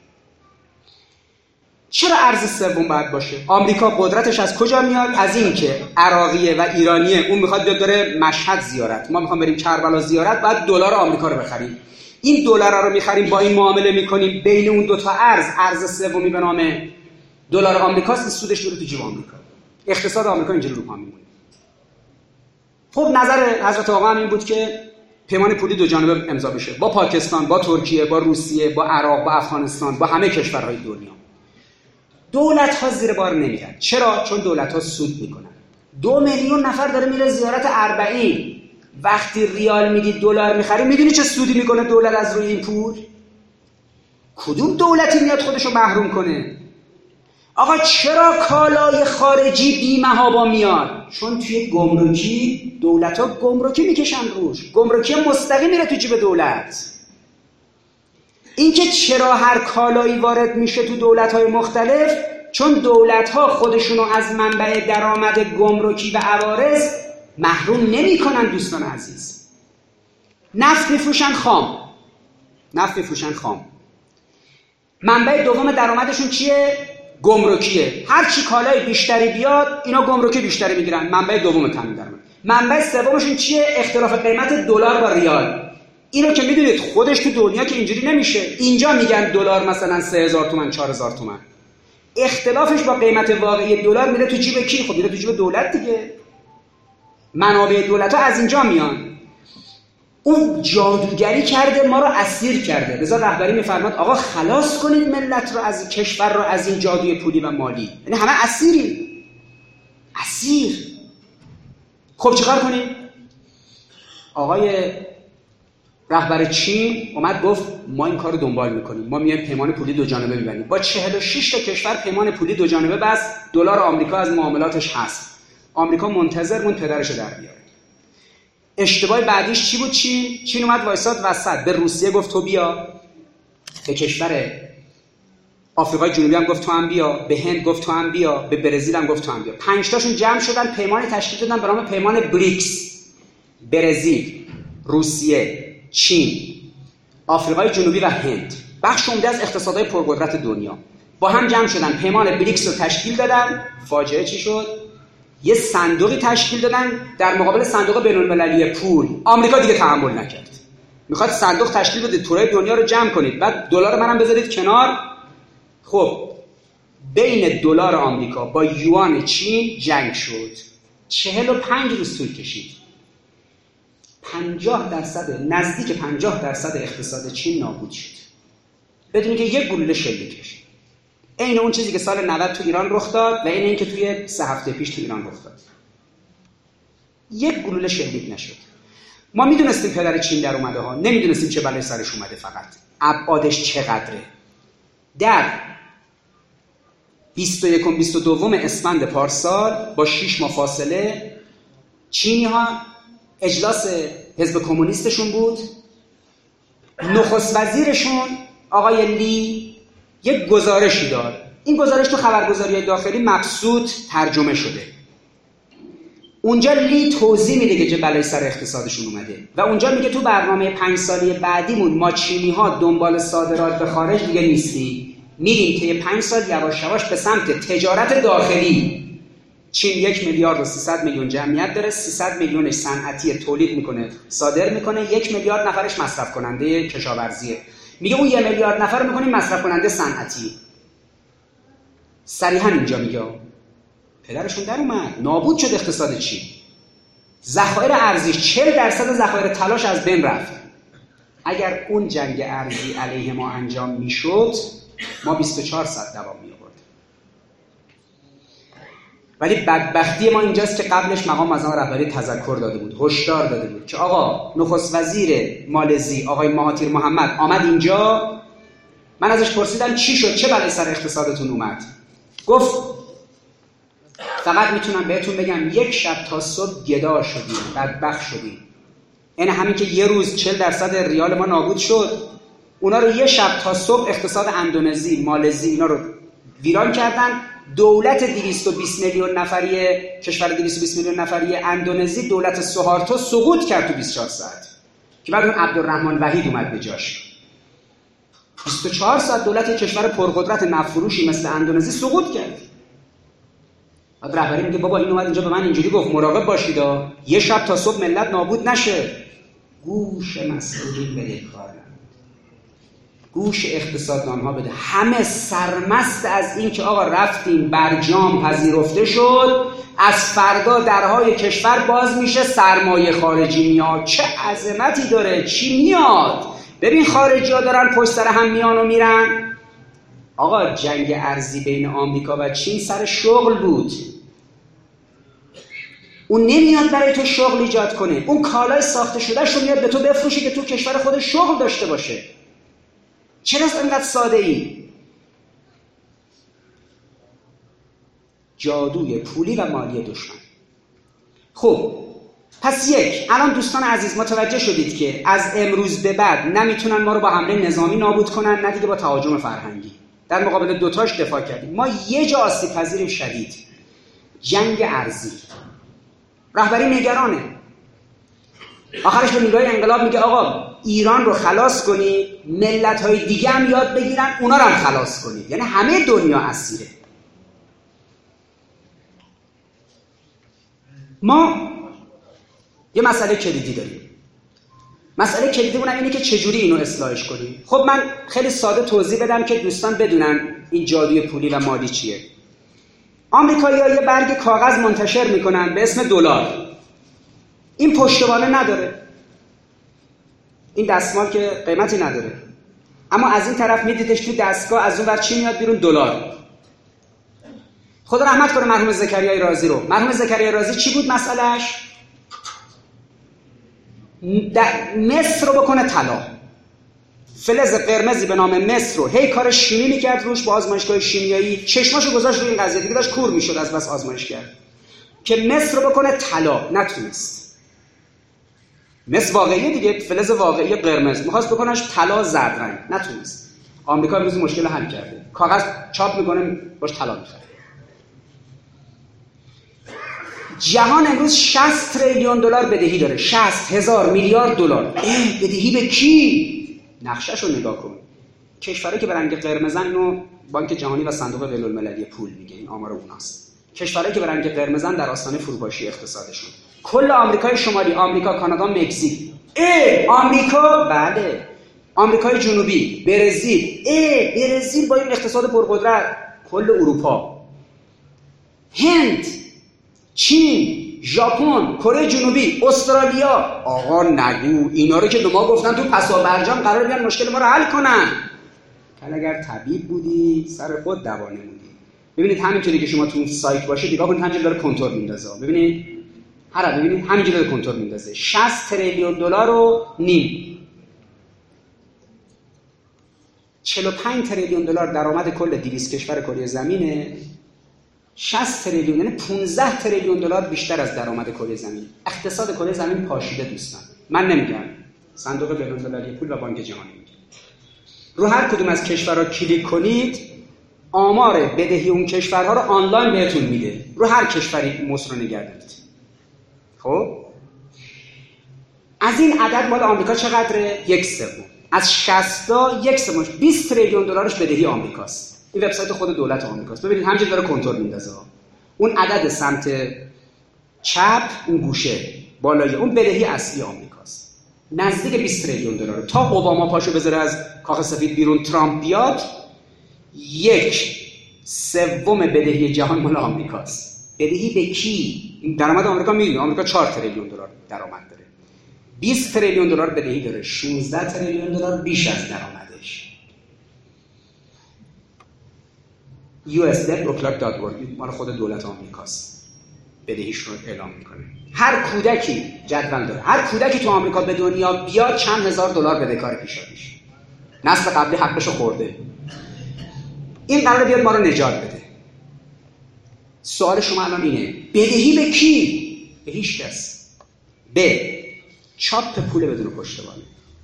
چرا ارز سوم باید باشه؟ آمریکا قدرتش از کجا میاد؟ از این که عراقیه و ایرانیه اون میخواد بیاد بره مشهد زیارت، ما میخوام بریم کربلا زیارت، بعد دلار آمریکا رو بخریم. این دلار رو میخریم، با این معامله میکنیم بین اون دو تا ارز سومی به نام دلار آمریکاست، سودش میره تو جیب آمریکا. اقتصاد آمریکا اینجوری رو پا میمونه. خب نظر حضرت آقا هم این بود که پیمان پولی دو جانبه امضا بشه، با پاکستان، با ترکیه، با روسیه، با عراق، با افغانستان، با همه کشورهای دنیا. دولت‌ها زیر بار نمیرن. چرا؟ چون دولت‌ها سود میکنن. 2 میلیون نفر داره میره زیارت 40. وقتی ریال میدی دلار میخری، میدونی چه سودی میکنه دولت از روی این پول؟ کدوم دولتی میاد خودشو محروم کنه؟ آقا چرا کالای خارجی بی‌محابا میاد؟ چون توی گمرکی دولت‌ها گمرکی میکشن روش، گمرکی مستقیم میره تو جیب دولت. اینکه چرا هر کالایی وارد میشه تو دولت‌های مختلف، چون دولت‌ها خودشونو از منبع درآمد گمرکی و عوارض محروم نمی‌کنن. دوستان عزیز، نفت میفروشن خام. منبع دوم درآمدشون چیه؟ گمرکیه. هر چی کالای بیشتری بیاد اینا گمرکی بیشتری میگیرن، منبع دوم تامین درآمد. منبع سومشون چیه؟ اختلاف قیمت دلار با ریال. اینو که میدونید خودش تو دنیا که اینجوری نمیشه. اینجا میگن دلار مثلا 3000 تومان 4000 تومان، اختلافش با قیمت واقعی دلار میره تو جیب کی؟ خب میره تو جیب دولت دیگه. منابع دولت‌ها از اینجا میان. اون جادوگری کرده، ما رو اسیر کرده. لذا رهبری میفرماد آقا خلاص کنید ملت رو، از کشور رو از این جادوی پولی و مالی. یعنی همه اسیریم. اسیر. خب چیکار کنیم؟ آقای رهبر چین اومد گفت ما این کار رو دنبال میکنیم، ما میایم پیمان پولی دو جانبه می‌بندیم. با 46 تا کشور پیمان پولی دو جانبه بست. دلار آمریکا از معاملاتش هست. آمریکا منتظر بود پدرشو در بیاره. اشتباه بعدیش چی بود؟ چین اومد وایساد وسط، به روسیه گفت تو بیا، به کشور آفریقای جنوبی هم گفت تو هم بیا، به هند گفت تو هم بیا، به برزیل هم گفت تو هم بیا. 5 تاشون جمع شدن، پیمانی تشکیل دادن به نام پیمان بریکس. برزیل، روسیه، چین، آفریقای جنوبی و هند، بخش عمده از اقتصادهای پرقدرت دنیا با هم جمع شدن، پیمان بریکس رو تشکیل دادن. فاجعه چی شد؟ یه صندوقی تشکیل دادن در مقابل صندوق بین‌المللی پول. آمریکا دیگه تحمل نکرد، میخواد صندوق تشکیل بده پولای دنیا رو جمع کنید، بعد دلار منم بذارید کنار. خب بین دلار آمریکا با یوان چین جنگ شد. 45 روز طول کشید. 50%، نزدیک 50% اقتصاد چین نابود شد بدون که یک گلوله شلیک بشه. عین اون چیزی که سال 90 تو ایران رخ داد و عین این که توی 3 هفته پیش تو ایران رخ داد. یک گلوله شلیک نشد. ما میدونستیم پدر چین در اومده ها، نمیدونستیم چه بلایی سرش اومده، فقط ابعادش چقدره. در 21 و 22 اسفند پارسال با 6 ماه فاصله چینی ها اجلاس حزب کمونیستشون بود. نخست وزیرشون آقای لی یک گزارشی داد. این گزارش تو خبرگزاری داخلی مبسوط ترجمه شده. اونجا لی توضیح میده که چه بلایی سر اقتصادشون اومده و اونجا میگه تو برنامه 5 ساله بعدیمون ما چینی ها دنبال صادرات به خارج دیگه نیستیم، میریم که 5 سال یواش یواش به سمت تجارت داخلی. چین 1 میلیارد و 300 میلیون جمعیت داره، 300 میلیونش صنعتی تولید میکنه صادر میکنه، 1 میلیارد نفرش مصرف کننده کشاورزیه. میگه اون 1 میلیارد نفر رو میکنیم مصرف کننده صنعتی. صریحا اینجا میگه پدرشون در اومد، نابود شد اقتصاد چین. ذخایر ارزیش 40% ذخایر طلاش از بین رفت. اگر اون جنگ ارزی علیه ما انجام میشد ما 24 ساعت دوام می‌آورد. ولی بدبختی ما اینجاست که قبلش مقام معظم رهبری تذکر داده بود، هشدار داده بود که آقا نخست وزیر مالزی آقای مهاتیر محمد آمد اینجا. من ازش پرسیدم چی شد، چه بلایی سر اقتصادتون اومد؟ گفت فقط میتونم بهتون بگم یک شب تا صبح گدا شدیم، بدبخت شدیم. این همین که یه روز 40% ریال ما نابود شد، اونا رو یه شب تا صبح اقتصاد اندونزی، مالزی اینا رو ویران کردن. دولت 220 میلیون نفری کشور 220 میلیون نفری اندونزی، دولت سوهارتو سقوط کرد تو 24 ساعت که بعد اون عبدالرحمن وحید اومد به جاش. 24 ساعت دولت کشور پرقدرت نفت‌فروشی مثل اندونزی سقوط کرد. بعد رهبری میگه بابا این اومد اینجا به من اینجوری گفت مراقب باشید یه شب تا صبح ملت نابود نشه. گوش مسئولین بده کار نبود، گوش اقتصاددان‌ها بده. همه سرمست از این که آقا رفتیم برجام پذیرفته شد، از فردا درهای کشور باز میشه، سرمایه خارجی میاد. چه عظمتی داره، چی میاد؟ ببین خارجی‌ها دارن پشت سر هم میان و میرن. آقا جنگ ارزی بین آمریکا و چین سر شغل بود. اون نمیاد برای تو شغل ایجاد کنه، اون کالای ساخته شده شو میاد به تو بفروشه که تو کشور خودش شغل داشته باشه. چرا اینقدر ساده ای؟ جادوی پولی و مالی دشمن. خب پس الان دوستان عزیز متوجه شدید که از امروز به بعد نمیتونن ما رو با حمله نظامی نابود کنن، نه دیگه با تهاجم فرهنگی. در مقابل دوتاش دفاع کردیم. ما یه جا آسیب پذیریم شدید، جنگ ارزی. رهبری نگرانه، آخرش به نیروهای انقلاب میگه آقا ایران رو خلاص کنید، ملت‌های دیگه هم یاد بگیرن اونا رو هم خلاص کنید. یعنی همه دنیا اسیره. ما یه مسئله کلیدی داریم. مسئله کلیدی اونم اینه که چجوری اینو اصلاحش کنیم. خب من خیلی ساده توضیح بدم که دوستان بدونن این جادوی پولی و مالی چیه. آمریکایی‌ها یه برگ کاغذ منتشر میکنن به اسم دلار. این پشتوانه نداره، این دستمال که قیمتی نداره، اما از این طرف میدیدش تو دستگاه، از اون ور چی میاد بیرون؟ دلار. خدا رحمت کنه مرحوم زکریای رازی رو. مرحوم زکریای رازی چی بود مسئلهش؟ مصر رو بکنه طلا. فلز قرمزی به نام مصر رو هی کار شیمی میکرد روش با آزمایشگاه شیمیایی، چشماشو گذاشت روی این قضیه، دیگه داشت کور میشد از بس آزمایش کرد که مصر رو بکنه طلا. نتونست. مصر واقعیه دیگه، فلز واقعی قرمز، میخواست بکنش طلا زرد رنگ، نتونست. آمریکا امروز مشکل حل کرده، کاغذ چاپ میکنه باش طلا میخره. جهان امروز 60 تریلیون دلار بدهی داره، 60,000 میلیارد دلار. بدهی به کی؟ نقشه‌شو نگاه کن. کشورهایی که به رنگ قرمزن اینو بانک جهانی و صندوق بین‌المللی پول میگه، این آمار اوناست. کشورهایی که به رنگ قرمزن در آستانه فروپاشی اقتصادشون. کل آمریکای شمالی، آمریکا، کانادا، مکزیک. آمریکا، بله. آمریکای جنوبی، برزیل. برزیل با این اقتصاد پرقدرت. کل اروپا. هند، چین، ژاپن، کره جنوبی، استرالیا. آقا نگو اینا رو که به ما گفتن تو پسا برجام قرار بیان مشکل ما رو حل کنن. حالا اگر طبیب بودی سر خود دوا نمودی. ببینید همینطوری که شما تو سایت باشید نگاه کنید همینجوری داره کنتور میندازه. ببینید ببینید همینجوری داره کنتور میندازه. 60 تریلیون دلار و نیم. 45 تریلیون دلار درآمد کل 200 کشور کره زمینه. 60 تریلیون یعنی 15 تریلیون دلار بیشتر از درآمد کره زمین. اقتصاد کره زمین پاشیده دوستان. من نمیگم، صندوق بین‌المللی پول و بانک جهانی میگه. رو هر کدوم از کشورها کلیک کنید آمار بدهی اون کشورها رو آنلاین بهتون میده. رو هر کشوری مصر رو نگه دارید. خب از این عدد مال آمریکا چقدره؟ 1/3. از 60 تا 1/3 20 تریلیون دلارش بدهی آمریکاست. این وبسایت خود دولت آمریکاست. ببینید همینجوری داره کنتور میندازه. اون عدد سمت چپ اون گوشه بالای اون بدهی اصلی آمریکاست. نزدیک 20 تریلیون دلار. تا اوباما پاشو بذاره از کاخ سفید بیرون، ترامپ بیاد، 1/3 بدهی جهان مال آمریکاست. بدهی به کی؟ درآمد آمریکا میدونی، آمریکا 4 تریلیون دلار درآمد داره. 20 تریلیون دلار بدهی داره. 16 تریلیون دلار بیش از درآمدش. usdebt.org مال خود دولت آمریکاست، بدهیش رو اعلام میکنه. هر کودکی جدول داره، هر کودکی تو آمریکا به دنیا بیاد چند هزار دلار بدهکار پیشادیش. نسل قبلی حقشو خورده، این قراره بیاد ما رو نجات بده. سوال شما الان اینه، بدهی به کی؟ به هیچ کس. به چاپ پول بدون پشتوانه.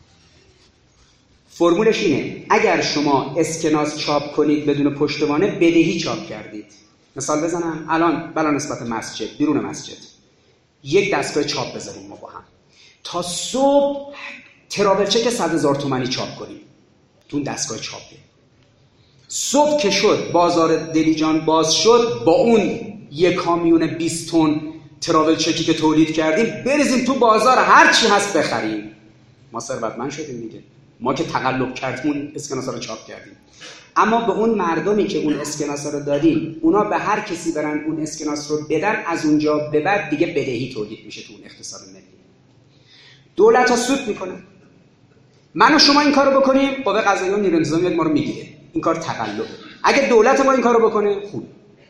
فرمولش اینه اگر شما اسکناس چاپ کنید بدون پشتوانه بدهی چاپ کردید. مثال بزنم، الان بلا نسبت مسجد، بیرون مسجد یک دستگاه چاپ بذاریم ما با هم تا صبح تراول چک 100,000 تومانی چاپ کنیم تو دستگاه چاپه. صبح که شد بازار دلیجان باز شد، با اون یک کامیون 20 تن تراول چکی که تولید کردیم بریزیم تو بازار، هر چی هست بخریم. ما ثروتمند شدیم دیگه، ما که تقلب کردیم اون اسکناسا رو چاپ کردیم. اما به اون مردمی که اون اسکناسا رو دادیم، اونا به هر کسی برن اون اسکناس رو بدن، از اونجا به بعد دیگه بدهی تولید میشه تو اون اقتصاد ملی. دولت ها سود میکنه. من و شما این کارو بکنیم، قوه قضاییه و نیروی انتظامی میاد ما رو میگیره. این کار تقلبه. اگه دولت ما این کارو بکنه خوب.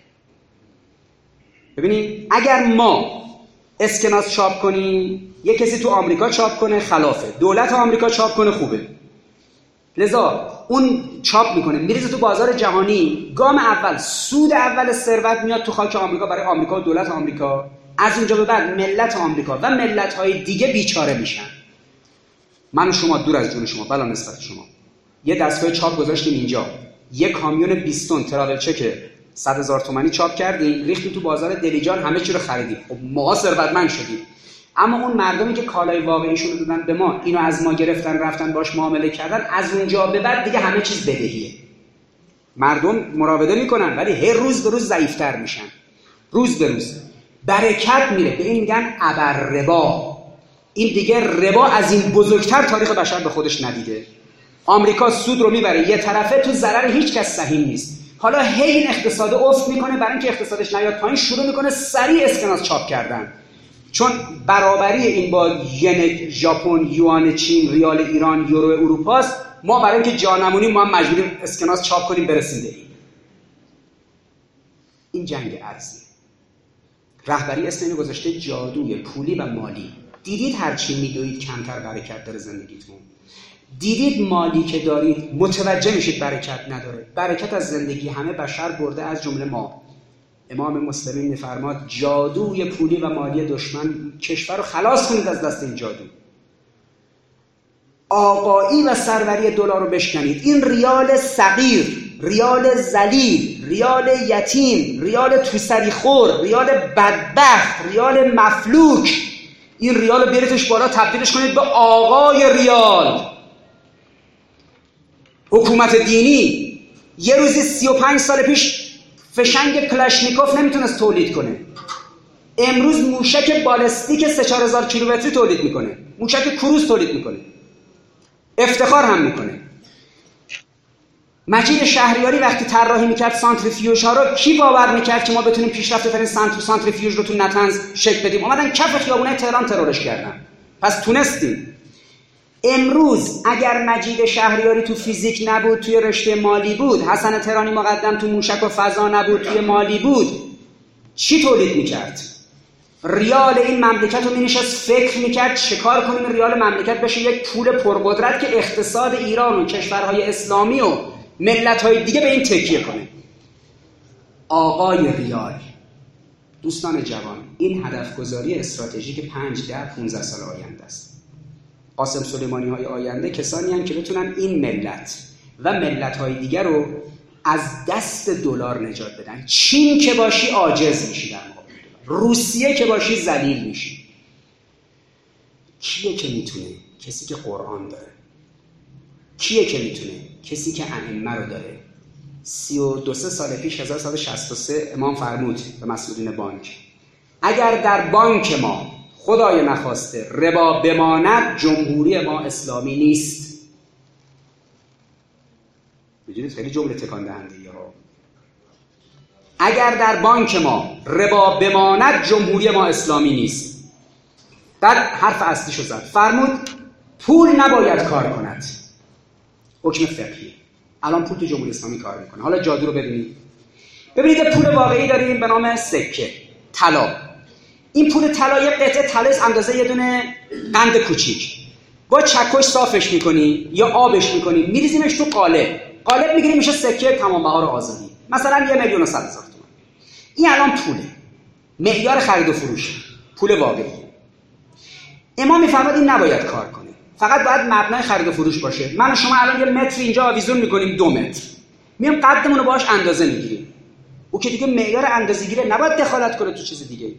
ببینید اگر ما اسکناس چاپ کنیم، یه کسی تو آمریکا چاپ کنه خلافه، دولت آمریکا چاپ کنه خوبه. لذا اون چاپ میکنه میریزه تو بازار جهانی، گام اول سود اول ثروت میاد تو خاک آمریکا برای آمریکا و دولت آمریکا. از اونجا به بعد ملت آمریکا و ملت‌های دیگه بیچاره میشن. من و شما دور از جون شما، بلا نسبت شما یه دستگاه چاپ گذاشتیم اینجا، یه کامیون 20 تن تراول چک 100,000 تومانی چاپ کردیم، ریختیم تو بازار دلیجان، همه چی رو خریدیم. خب ما ثروتمند شدیم. اما اون مردمی که کالای واقعیشون رو دادن به ما، اینو از ما گرفتن رفتن باش معامله کردن، از اونجا به بعد دیگه همه چیز بدهیه. مردم مراوده میکنن ولی هر روز به روز ضعیف‌تر میشن، روز به روز برکت میره. به این میگن ابرربا. این دیگه ربا از این بزرگتر تاریخ بشر به خودش ندیده. آمریکا سود رو میبره یه طرفه، تو ضرر هیچ کس سهیم نیست. حالا هی این اقتصاد افت میکنه، برای اینکه اقتصادش نیاد پایین شروع میکنه سریع اسکناس چاپ کردن. چون برابری این با ین ژاپن، یوان چین، ریال ایران، یورو اروپاست، ما برای اینکه جا نمونیم ما هم مجبوریم اسکناس چاپ کنیم برسیم به این جنگ ارزی. رهبری اسم اینو گذاشته جادوی پولی و مالی. دیدید هرچی میدوید کمتر برکت داره زندگیتون. دیدید مالی که دارید متوجه میشید برکت نداره. برکت از زندگی همه بشر برده، از جمله ما. امام مسلمین میفرماد جادوی پولی و مالی دشمن، کشور رو خلاص کنید از دست این جادو. آقایی و سروری دلار رو بشکنید. این ریال صغیر، ریال ذلیل، ریال یتیم، ریال توسری خور، ریال بدبخت، ریال مفلوک، این ریال رو بیاریدش بالا تبدیلش کنید به آقای ریال. حکومت دینی یه روزی 35 سال پیش فشنگ کلاشنیکوف نمیتونست تولید کنه، امروز موشک بالستیک 3-4 هزار کیلومتری تولید میکنه، موشک کروز تولید میکنه، افتخار هم میکنه. مجید شهریاری وقتی طراحی میکرد سانتریفیوژ ها رو، کی باور میکرد که ما بتونیم پیشرفته ترین سانتریفیوژ رو تو نطنز شکل بدیم؟ اومدن کف خیابونای تهران ترورش کردن، پس تونستیم. امروز اگر مجید شهریاری تو فیزیک نبود، توی رشته مالی بود، حسن تهرانی مقدم تو موشک و فضا نبود، توی مالی بود، چی تولید میکرد؟ ریال این مملکت رو مینشست فکر میکرد چکار کنیم ریال مملکت بشه یک پول پرقدرت که اقتصاد ایران و کشورهای اسلامی و ملت‌های دیگه به این تکیه کنه. آقای ریال. دوستان جوان، این هدف گذاری استراتژیک 5، 10، 15 سال آینده است. قاسم سلیمانی های آینده کسانی هستند که بتونن این ملت و ملت‌های دیگر رو از دست دلار نجات بدن. چین که باشی عاجز میشی، در مقابل دلار. روسیه که باشی ذلیل میشی. کیه که میتونه؟ کسی که قرآن داره. کیه که میتونه؟ کسی که ائمه رو داره. 32 سال پیش 1163 امام فرمود به مسئولین بانک، اگر در بانک ما خدای نخواسته ربا بماند، جمهوری ما اسلامی نیست. ببینید خیلی جمله تکان دهنده ها. اگر در بانک ما ربا بماند، جمهوری ما اسلامی نیست. بعد حرف اصلیشو زد، فرمود پول نباید کار کند. حکم فقهی. الان پول تو جمهوری اسلامی کار میکنه. حالا جادو رو ببینید. ببینید پول واقعی داریم به نام سکه، طلا. این پول طلا یه قطعه طلا اندازه یه دونه قند کوچیک. با چکش صافش می‌کنی یا آبش می‌کنی، می‌ریزیمش تو قالب می‌گیریم، میشه سکه تمام بهار آزادی. مثلا 1,100,000 تومان. این الان پوله. معیار خرید و فروش، پول واقعی. امام می‌فرماد این نباید کار کنه. فقط باید مبنای خرید و فروش باشه. من و شما الان یه متر اینجا آویزون می‌کنیم 2 متر. میام قدمون رو باهاش اندازه می‌گیریم. او که دیگه معیار اندازه‌گیری نباید دخالت کنه تو چیز دیگه.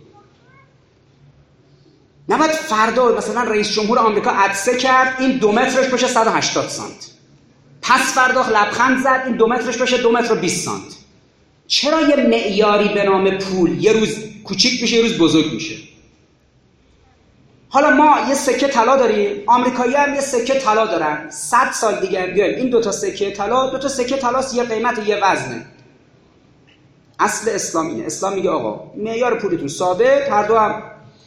نباید فردا مثلا رئیس جمهور آمریکا عطسه کرد این 2 مترش بشه 180 سانت. پس فردا لبخند زد این 2 مترش بشه 2 متر و 20 سانت. چرا یه معیاری به نام پول یه روز کوچیک میشه یه روز بزرگ میشه؟ حالا ما یه سکه طلا داریم، آمریکایی‌ها هم یه سکه طلا دارن. 100 سال دیگه بیایم این 2 تا سکه طلاست، یه قیمت و یه وزنه. اصل اسلام اینه. اسلام میگه آقا معیار پولتون ثابت، هر دو هم.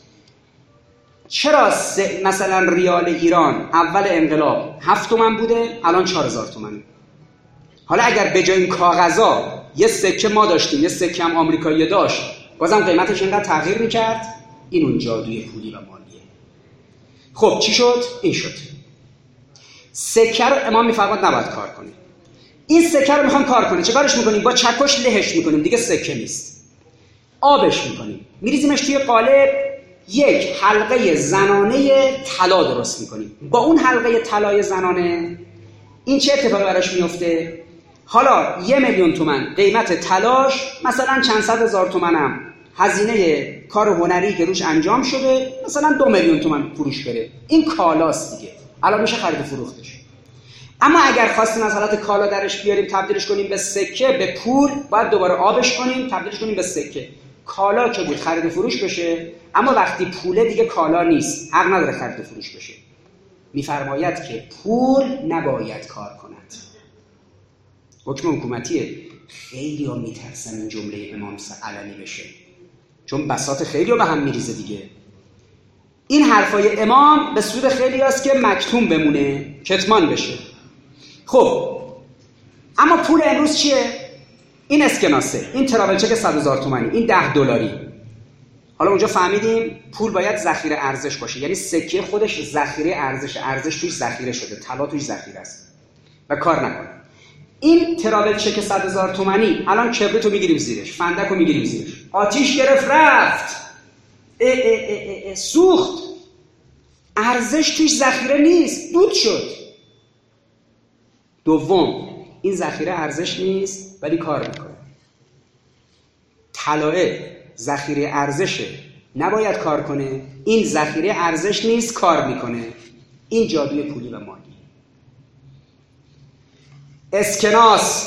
چرا مثلا ریال ایران اول انقلاب 7 تومن بوده الان 4,000 تومنه؟ حالا اگر به جای این کاغذا یه سکه ما داشتیم یه سکه هم آمریکایی داشت، بازم قیمتش اینقدر تغییر میکرد؟ این اون جادوی پولی و مالیه. خب چی شد؟ این شد. سکه رو امام میفرماد نباید کار کنه. این سکه رو میخوام کار کنه، چه کارش میکنیم؟ با چکش لهش میکنیم، دیگه سکه نیست. آبش میکنیم، میریزیمش توی قالب، یک حلقه زنانه طلا درست میکنیم. با اون حلقه طلای زنانه این چه اتفاقی براش میفته؟ حالا 1,000,000 تومان قیمت طلاش، مثلا چند صد هزار تومان هم هزینه کار هنری که روش انجام شده، مثلا 2,000,000 تومان فروش بره. این کالاست دیگه، الان میشه خرید و فروختش. اما اگر خواستیم از حالت کالا درش بیاریم تبدیلش کنیم به سکه، به پول، باید دوباره آبش کنیم تبدیلش کنیم به سکه. کالا که بود خرید و فروش بشه، اما وقتی پوله دیگه کالا نیست، حق نداره خرید و فروش بشه. میفرماید که پول نباید کار کند. حکم حکومتیه. خیلی ها میترسن این جمله امام علنی بشه، چون بساط خیلی ها به هم میریزه دیگه. این حرفای امام به سود خیلی هست که مکتوم بمونه، کتمان بشه. خب اما پول امروز چیه؟ این اسکناسه، این تراول چک 100,000 تومانی، این $10. حالا اونجا فهمیدیم پول باید ذخیره ارزش باشه، یعنی سکه خودش ذخیره ارزش توش ذخیره شده، طلا توش ذخیره است و کار نکنه. این تراول چک 100,000 تومانی الان کبریتو میگیریم زیرش، فندکو میگیریم زیرش، آتیش گرفت رفت، سوخت، ارزش توش ذخیره نیست، دود شد. دوم، این ذخیره ارزش نیست ولی کار میکنه. طلاه ذخیره ارزشه، نباید کار کنه. این ذخیره ارزش نیست، کار میکنه. این جادوی پولی و مالی. اسکناس،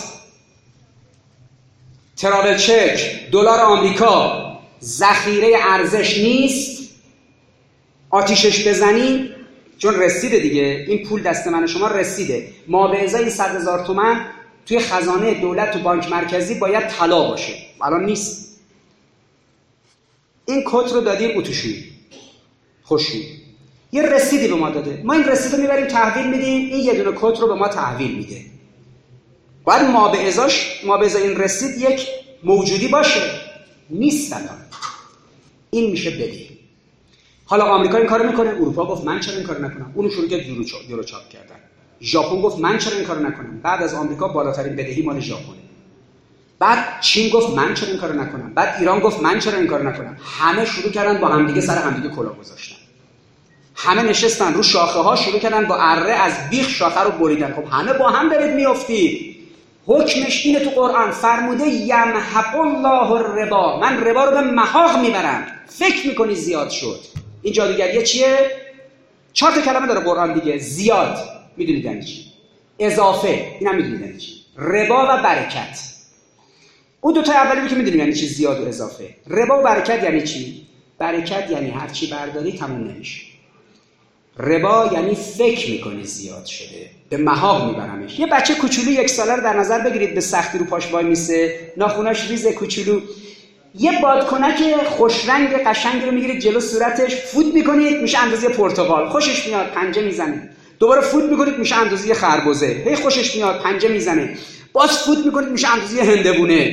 تراول چک، دلار آمریکا ذخیره ارزش نیست. آتیشش بزنی چون رسیده دیگه، این پول دست من و شما رسیده. ما به ازای 100,000 تومان توی خزانه دولت تو بانک مرکزی باید طلا باشه، الان نیست. این کت رو دادیم اتوشویی، خوشی یه رسیدی به ما داده، ما این رسید رو میبریم تحویل میدیم، این یه دونه کت رو به ما تحویل میده. باید ما به ازای این رسید یک موجودی باشه، نیست الان. این میشه بدهی. حالا آمریکا این کارو میکنه، اروپا گفت من چرا این کارو نکنم، اونو شروع کرد یورو چاپ کردن. ژاپن گفت من چرا این کارو نکنم، بعد از آمریکا بالاترین بدهی مال ژاپنه. بعد چین گفت من چرا این کارو نکنم، بعد ایران گفت من چرا این کارو نکنم. همه شروع کردن با همدیگه سر همدیگه کلاه گذاشتن. همه نشستن رو شاخه ها، شروع کردن با اره از بیخ شاخه رو بریدن. خب همه با هم دارید میافتید. حکمش اینه تو قرآن، فرموده یمحق الله الربا، من ربا رو به محاق میبرم. فکر میکنی زیاد شد. این جادوگریه چیه؟ 4 تا کلمه داره قرآن دیگه. زیاد میدونید یعنی چی، اضافه اینم میدونید یعنی چی، ربا و برکت. اون دو تا اولی که میدونیم یعنی چی، زیاد و اضافه. ربا و برکت یعنی چی؟ برکت یعنی هر چی برداری تموم نمیشه. ربا یعنی فکر میکنی زیاد شده، به محاق میبرمش. یه بچه کوچولو 1 ساله رو در نظر بگیرید، به سختی رو پاش وای میسه، ناخوناش ریزه کوچولو. یه بادکنک خوش رنگ قشنگی رو میگیرید جلو صورتش، فوت میکنید میشه اندازه پرتقال، خوشش میاد پنجه میزنه. دوباره فوت میکنید میشه اندازه خربزه، هی خوشش میاد پنجه میزنه. باز فوت میکنید میشه اندازه هندبونه.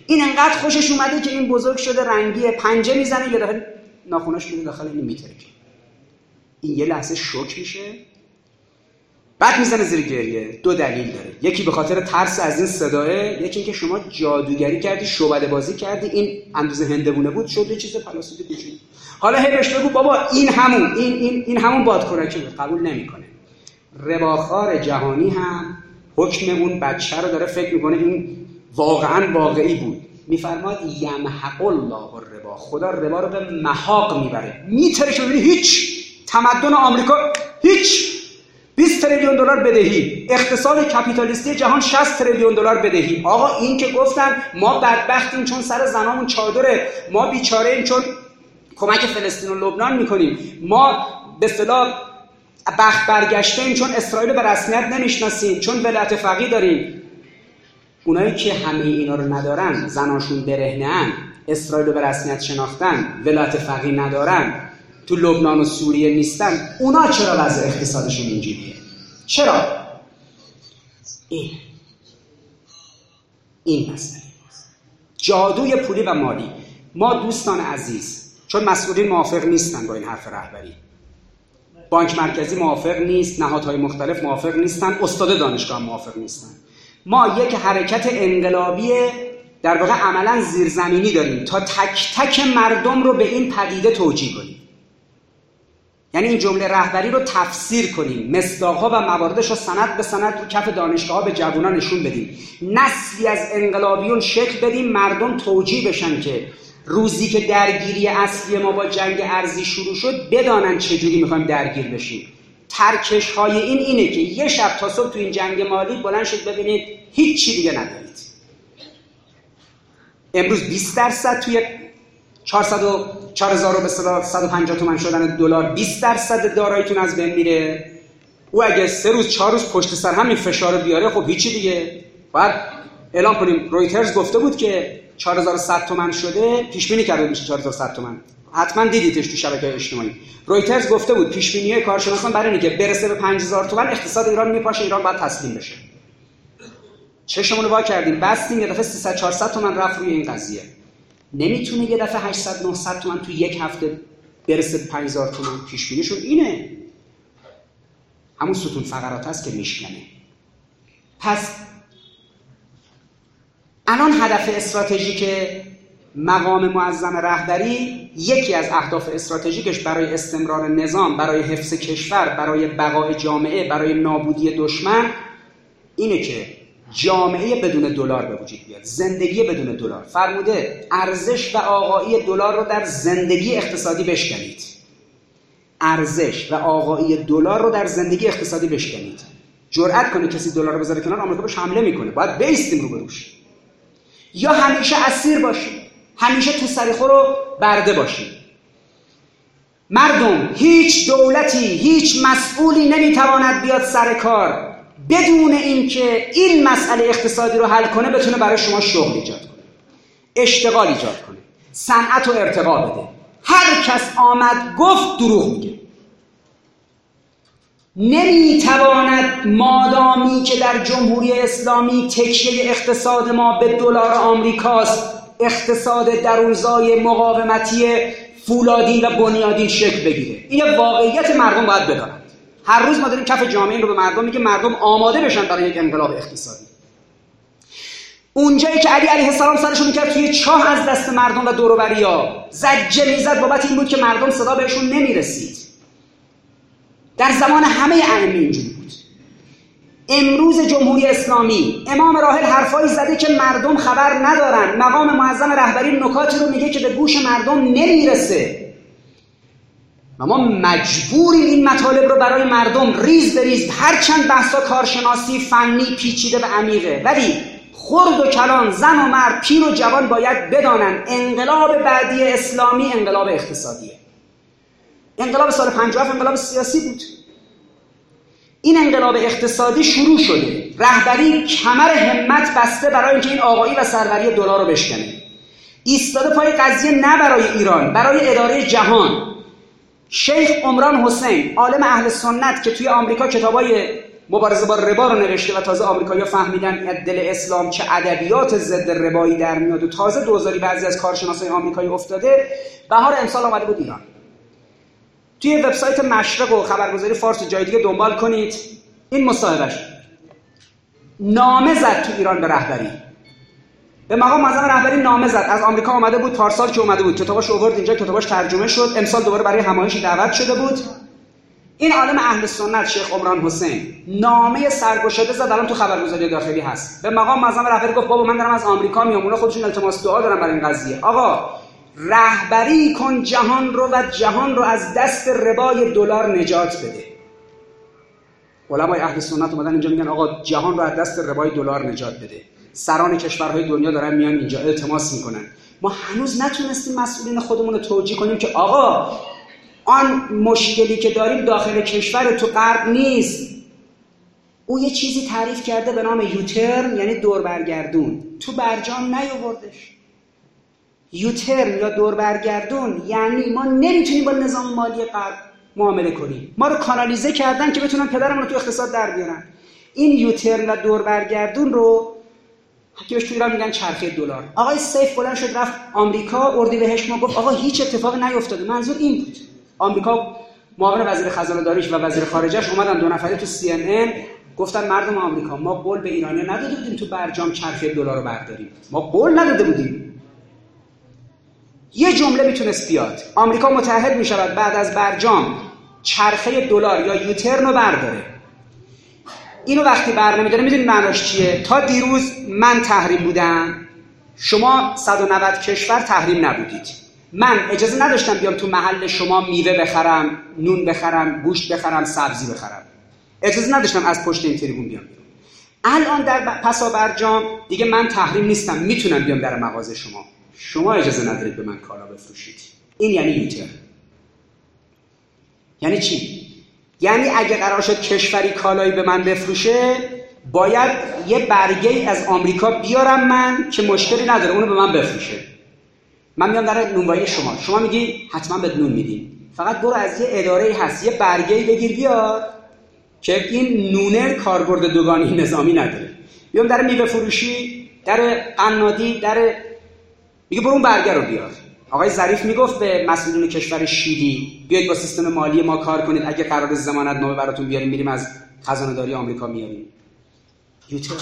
این انقدر خوشش اومده که این بزرگ شده رنگی، پنجه میزنه یه دفعه ناخوناش میره داخل این میترکه. این یه لحظه شوک میشه، بعد میزنه زیر گریه. دو دلیل داره، یکی به خاطر ترس از این صداه، یکی اینکه شما جادوگری کردی، شعبده بازی کردی، این اندازه هندوونه بود شد یه چیز پلاستیکی کوچیک. حالا هی بهش بگو بابا این همون بادکنکه بود، قبول نمیکنه. رباخوار جهانی هم حکم اون بچه رو داره فکر میکنه این واقعا واقعی بود. میفرماد یمحق الله الربا، خدا ربا رو به محاق میبره، میترکه. ببینید هیچ تمدن آمریکا هیچ 20 تریلیون دلار بدهی، اقتصاد کپیتالیستی جهان 60 تریلیون دلار بدهی. آقا این که گفتن ما بدبختیم چون سر زنامون چادره، ما بیچاره ایم چون کمک فلسطین و لبنان میکنیم، ما به اصطلاح بخت برگشته ایم چون اسرائیل به رسمیت نمیشناسیم، چون ولایت فقیه داریم. اونایی که همه اینا رو ندارن، زناشون برهنه‌ان، اسرائیل رو به رسمیت شناختن، ولایت فقیه ندارن، تو لبنان و سوریه نیستن، اونا چرا وضع اقتصادشون اینجوریه؟ چرا؟ این مسئله جادوی پولی و مالی. ما دوستان عزیز، چون مسئولین موافق نیستن با این حرف رهبری، بانک مرکزی موافق نیست، نهادهای مختلف موافق نیستن، استاد دانشگاه موافق نیستن، ما یک حرکت انقلابی در واقع عملا زیرزمینی داریم تا تک تک مردم رو به این پدیده توجیه کنیم. یعنی این جمله رهبری رو تفسیر کنیم، مصداق‌ها و مواردش رو سند به سند رو کف دانشگاه‌ها به جوانان نشون بدیم، نسلی از انقلابیون شکل بدیم، مردم توجیه بشن که روزی که درگیری اصلی ما با جنگ ارضی شروع شد بدانن چجوری می‌خوایم درگیر بشیم. ترکش‌های اینه که یه شب تا صبح تو این جنگ مالی بلند شد ببینید هیچ چی دیگه ندارید. امروز 20% توی 4000 و به اصطلاح 150 تومن شدن دلار 20% داراییتون از بین میره. او اگه 3 روز 4 روز پشت سر همین فشار بیاره خب هیچی دیگه. بعد اعلام کنیم رویترز گفته بود که 4100 تومن شده، پیش بینی کرده میشه 4100 تومن. حتما دیدیدش تو شبکه‌های اجتماعی. رویترز گفته بود پیش بینی‌های کارشناسان برای اینه که برسه به 5000 تومن اقتصاد ایران میپاشه، ایران باید تسلیم بشه. چشمون رو وا کردیم بستیم، یه دفعه 300 400 تومن رفت روی این قضیه. نمیتونه یه دفعه 800 900 تومن تو یک هفته برسه به 5000 تومن. پیش بینیشون اینه. همون ستون فقرات هست که میشکنه. پس الان هدف استراتژیک مقام معظم رهبری، یکی از اهداف استراتژیکش برای استمرار نظام، برای حفظ کشور، برای بقای جامعه، برای نابودی دشمن اینه که جامعه بدون دلار به وجود بیاد، زندگی بدون دلار. فرموده ارزش و آقایی دلار رو در زندگی اقتصادی بشکنید. ارزش و آقایی دلار رو در زندگی اقتصادی بشکنید. جرأت کنه کسی دلار رو بذاره کنار، آمریکا بهش حمله میکنه. باید بیستیم رو بروش. یا همیشه اسیر باشیم، همیشه تو سریخور رو برده باشیم. مردم، هیچ دولتی، هیچ مسئولی نمیتواند بیاد سر کار بدون اینکه این مسئله اقتصادی رو حل کنه بتونه برای شما شغل ایجاد کنه، اشتغال ایجاد کنه، صنعت رو ارتقا بده. هر کس آمد گفت دروغ میگه. نمیتواند مادامی که در جمهوری اسلامی تکیه اقتصاد ما به دلار آمریکاست، اقتصاد درونزای مقاومتی فولادین و بنیادین شکل بگیره. این واقعیت مردم باید بدانند. هر روز ما داریم کف جامعه این رو به مردم میگه مردم آماده بشن برای یک انقلاب اقتصادی. اونجایی که علی علیه السلام سرشو میکرد توی چاه از دست مردم و دور و بریا زجه میزد بابت این بود که مردم صدا بهشون نمیرسید. در زمان همه ائمه اینجوری بود. امروز جمهوری اسلامی امام راحل حرفایی زده که مردم خبر ندارن. مقام معظم رهبری نکاتی رو میگه که به گوش مردم نمیرسه و ما مجبوریم این مطالب رو برای مردم ریز به ریز، هرچند بحثا کارشناسی فنی پیچیده و عمیقه، ولی خرد و کلان، زن و مرد، پیر و جوان باید بدانن انقلاب بعدی اسلامی انقلاب اقتصادیه. انقلاب سال 57 انقلاب سیاسی بود. این انقلاب اقتصادی شروع شده. رهبری کمر همت بسته برای اینکه این آقایی و سروری دلار رو بشکنه. ایستاده پای قضیه نه برای ایران، برای اداره جهان. شیخ عمران حسین، عالم اهل سنت که توی آمریکا کتابای مبارزه با ربا رو نوشته و تازه آمریکایی‌ها فهمیدن از دل اسلام چه ادبیات ضد ربایی در میاد و تازه دوزاری بعضی از کارشناسای آمریکایی افتاده. بهار امسال اومده بود ایران. توی وبسایت مشرق و خبرگزاری فارس جای دیگه دنبال کنید، این مصاحبهش نامه زد تو ایران به رهبری، به مقام معظم رهبری نامه زد. از آمریکا اومده بود، پارسال که اومده بود کتاباش آورد اینجا، کتاباش ترجمه شد، امسال دوباره برای همایشی دعوت شده بود. این عالم اهل سنت شیخ عمران حسین نامه سرگشاده زد، الان تو خبرگزاری داخلی هست. به مقام معظم رهبری گفت بابا من دارم از آمریکا میام، اونا خودشون التماس دعا دارن برای این قضیه. آقا رهبری کن جهان رو و جهان رو از دست ربای دلار نجات بده. علمای اهل سنت اومدن اینجا میگن آقا جهان رو از دست ربای دلار نجات بده. سران کشورهای دنیا دارن میان اینجا التماس میکنن. ما هنوز نتونستیم مسئولین خودمون رو توجیه کنیم که آقا آن مشکلی که داریم داخل کشور تو غرب نیست. او یه چیزی تعریف کرده به نام یوترن، یعنی دور برگردون، تو برجام نیاوردش. یوترن یا دور برگردون یعنی ما نمیتونیم با نظام مالی غرب معامله کنیم، ما رو کانالیزه کردن که بتونن پدرمون رو تو اقتصاد در بیارن. این یوترن و دور برگردون رو که تو ایران میگن چرخه دلار. آقای سیف بلند شد رفت آمریکا، اردیبهشت ما گفت آقا هیچ اتفاقی نیفتاده. منظور این بود. آمریکا معاون وزیر خزانه داریش و وزیر خارجه‌اش اومدن دو نفری تو CNN گفتن مردم آمریکا ما قول به ایرانی‌ها نداده بودیم تو برجام چرخه دلار رو برداریم، ما قول نداده بودیم. یه جمله میتونست بیاد، آمریکا متحد میشود بعد از برجام چرخه دلار یا یوترن رو برداره. اینو وقتی برنمی‌داره میدونید معناش چیه؟ تا دیروز من تحریم بودم، شما 190 کشور تحریم نبودید. من اجازه نداشتم بیام تو محل شما میوه بخرم، نون بخرم، گوشت بخرم، سبزی بخرم. اجازه نداشتم از پشت این تریبون بیام. الان در پسا برجام دیگه من تحریم نیستم، میتونم بیام در مغازه شما. شما اجازه ندارید به من کالا بفروشید. این یعنی یوترن. یعنی چی؟ یعنی اگه قرار شد کشوری کالایی به من بفروشه، باید یه برگه از آمریکا بیارم من که مشکلی نداره اونو به من بفروشه. من میام در نونوایی شما میگی حتما به نون میدیم، فقط برو از یه اداره‌ای هست یه برگه‌ای بگیر بیار که این نونه کاربرد دوگانی نظامی نداره. بیام در میوه فروشی، در قنادی، در میگه برو اون برگه رو بیار. آقای ظریف میگفت به مسئولین کشور شیلی بیاید با سیستم مالی ما کار کنید، اگه قرار ضمانت نامه براتون بیاریم میریم از خزانه داری آمریکا میاریم. یوترن.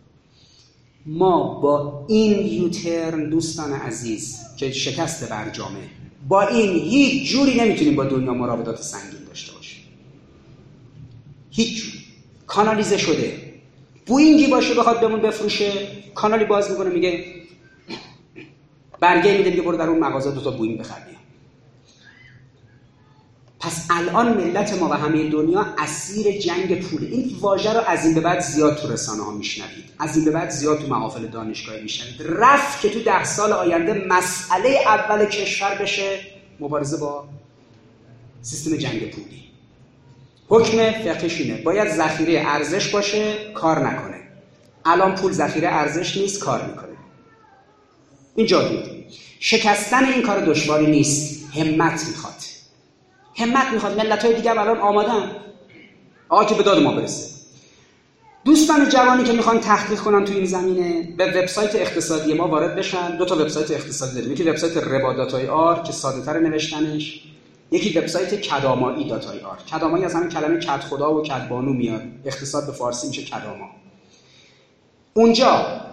ما با این یوترن دوستان عزیز که شکست برجامه، با این هیچ جوری نمیتونیم با دنیا مراودات سنگین داشته باشیم. هیچ جوری. کانالیزه شده. بوینگی باشه بخواد بهمون بفروشه، کانالی باز میکنه میگه برگه میده، میگه برو در اون مغازه 2 تا بوینگ بخر بیا. پس الان ملت ما و همه دنیا اسیر جنگ پوله. این واژه رو از این به بعد زیاد تو رسانه ها میشنوید، از این به بعد زیاد تو محافل دانشگاهی میشنوید. رفت که تو 10 سال آینده مسئله اول کشور بشه مبارزه با سیستم جنگ پولی. حکم فقهش اینه باید ذخیره ارزش باشه، کار نکنه. الان پول ذخیره ارزش نیست، کار میکنه. این جادویی. شکستن این کار دشواری نیست، همت میخواد. همت میخواد. ملت‌های دیگه هم الان آمادن آقا که به داد ما برسه. دوستان جوانی که میخوان تحقیق کنن تو این زمینه به وبسایت اقتصادی ما وارد بشن. 2 تا وبسایت اقتصادی داریم، یکی وبسایت ربا.ir که ساده‌تر نوشتنش، یکی وبسایت کدامایی.ir. کدامایی از همین کلمه کد خدا و کد بانو میاد، اقتصاد به فارسی میشه کداما. اونجا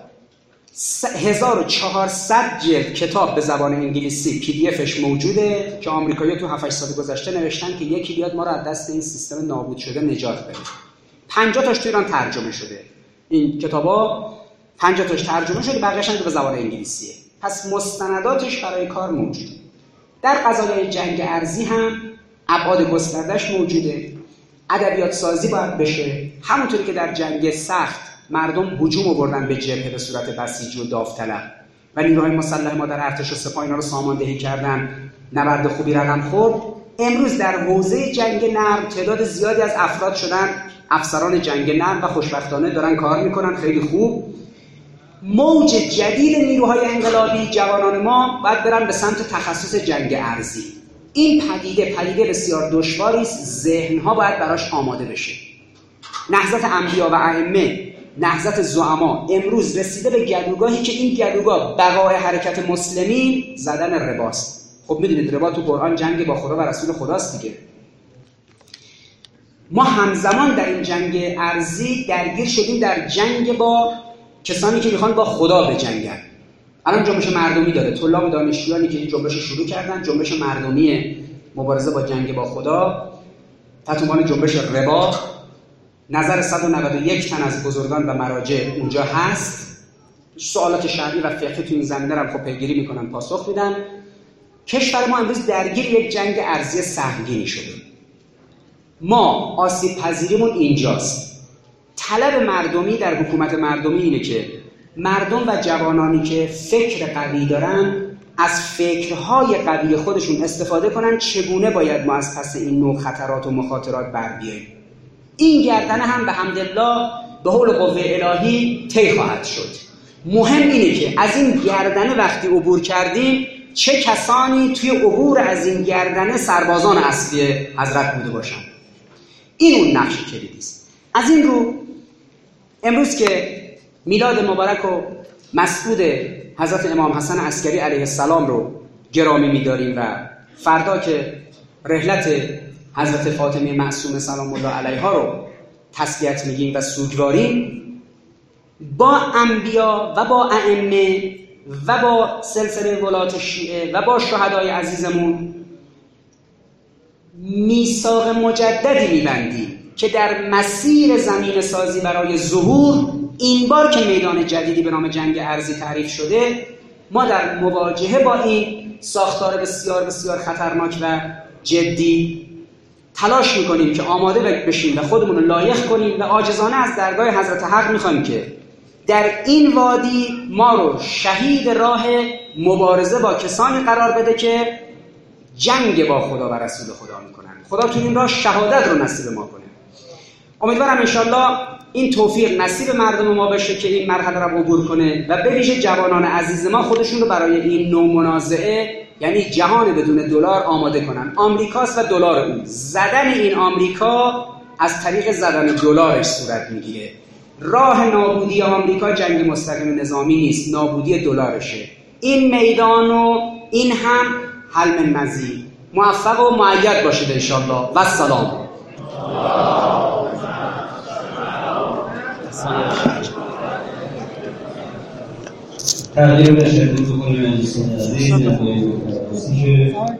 1400 جلد کتاب به زبان انگلیسی PDF موجوده که آمریکایی‌ها تو 7-8 سال گذشته نوشتن که یکی بیاد ما رو از دست این سیستم نابود شده نجات بده. 50 تاش تو ایران ترجمه شده. این کتابا 50 تاش ترجمه شده، بقیه‌اش هم به زبان انگلیسیه. پس مستنداتش برای کار موجوده. در قضایای جنگ ارزی هم ابعاد گسترده‌اش موجوده. ادبیات سازی باید بشه. همونطوری که در جنگ سخت مردم هجوم آوردن به جبهه به صورت بسیجی و داوطلب و نیروهای مسلح ما در ارتش و سپاه اینا رو ساماندهی کردن، نبرد خوبی رقم خورد. امروز در حوزه جنگ نرم تعداد زیادی از افراد شدن افسران جنگ نرم و خوشبختانه دارن کار میکنن، خیلی خوب. موج جدید نیروهای انقلابی جوانان ما باید برن به سمت تخصص جنگ ارزی. این پدیده بسیار دشواری است، ذهنها باید براش آماده بشه. نهضت انبیا و ائمه، نهضت زعما امروز رسیده به گلوگاهی که این گلوگاه بقای حرکت مسلمین زدن رباست. خب میدونید ربا تو قرآن جنگ با خدا و رسول خداست دیگه. ما همزمان در این جنگ ارضی درگیر شدیم در جنگ با کسانی که میخوان با خدا بجنگن. الان جنبش مردمی داره، طلاب دانشجویانی که این جنبش شروع کردن، جنبش مردمی مبارزه با جنگ با خدا تحت عنوان جنبش ربا. نظر 191 تن از بزرگان و مراجع اونجا هست. سوالات شرعی و فقهی تو این زمینه رو خب پیگیری میکنن، پاسخ میدن. کشور ما امروز درگیر یک جنگ ارضی سهمگینی شده. ما آسیب پذیریمون اینجاست. طلب مردمی در حکومت مردمی اینه که مردم و جوانانی که فکر قوی دارن از فکرهای قوی خودشون استفاده کنن چگونه باید ما از پس این نوع خطرات و مخاطرات بر بیاییم. این گردنه هم به حمدالله به حول قوه الهی طی خواهد شد. مهم اینه که از این گردنه وقتی عبور کردیم چه کسانی توی عبور از این گردنه سربازان اصلی حضرت بوده باشن. این اون نقش کلیدی است. از این رو امروز که میلاد مبارک و مسعود حضرت امام حسن عسکری علیه السلام رو گرامی می‌داریم و فردا که رحلت حضرت فاطمه معصومه سلام الله علیها رو تسلیت میگیم و سوگواریم، با انبیا و با ائمه و با سلسله ولات شیعه و با شهدای عزیزمون میثاق مجددی میبندیم که در مسیر زمین سازی برای ظهور، این بار که میدان جدیدی به نام جنگ ارضی تعریف شده، ما در مواجهه با این ساختار بسیار بسیار خطرناک و جدی تلاش میکنیم که آماده بشیم و خودمون رو لایق کنیم و عاجزانه از درگاه حضرت حق میخوایم که در این وادی ما رو شهید راه مبارزه با کسانی قرار بده که جنگ با خدا و رسول خدا میکنن. خدا تو این راه شهادت رو نصیب ما کنه. امیدوارم انشالله این توفیق نصیب مردم ما بشه که این مرحله رو عبور کنه و به ویژه جوانان عزیز ما خودشون رو برای این نوع منازعه، یعنی جهان بدون دلار، آماده کنن. آمریکاست و دلار اون. زدن این آمریکا از طریق زدن دلارش صورت میگیره. راه نابودی آمریکا جنگ مستقیم نظامی نیست، نابودی دلارشه. این میدان و این هم حل من مزید. موفق و مؤید باشید انشالله و السلام. تقدیم به شهید بکنیم عزیزان عزیز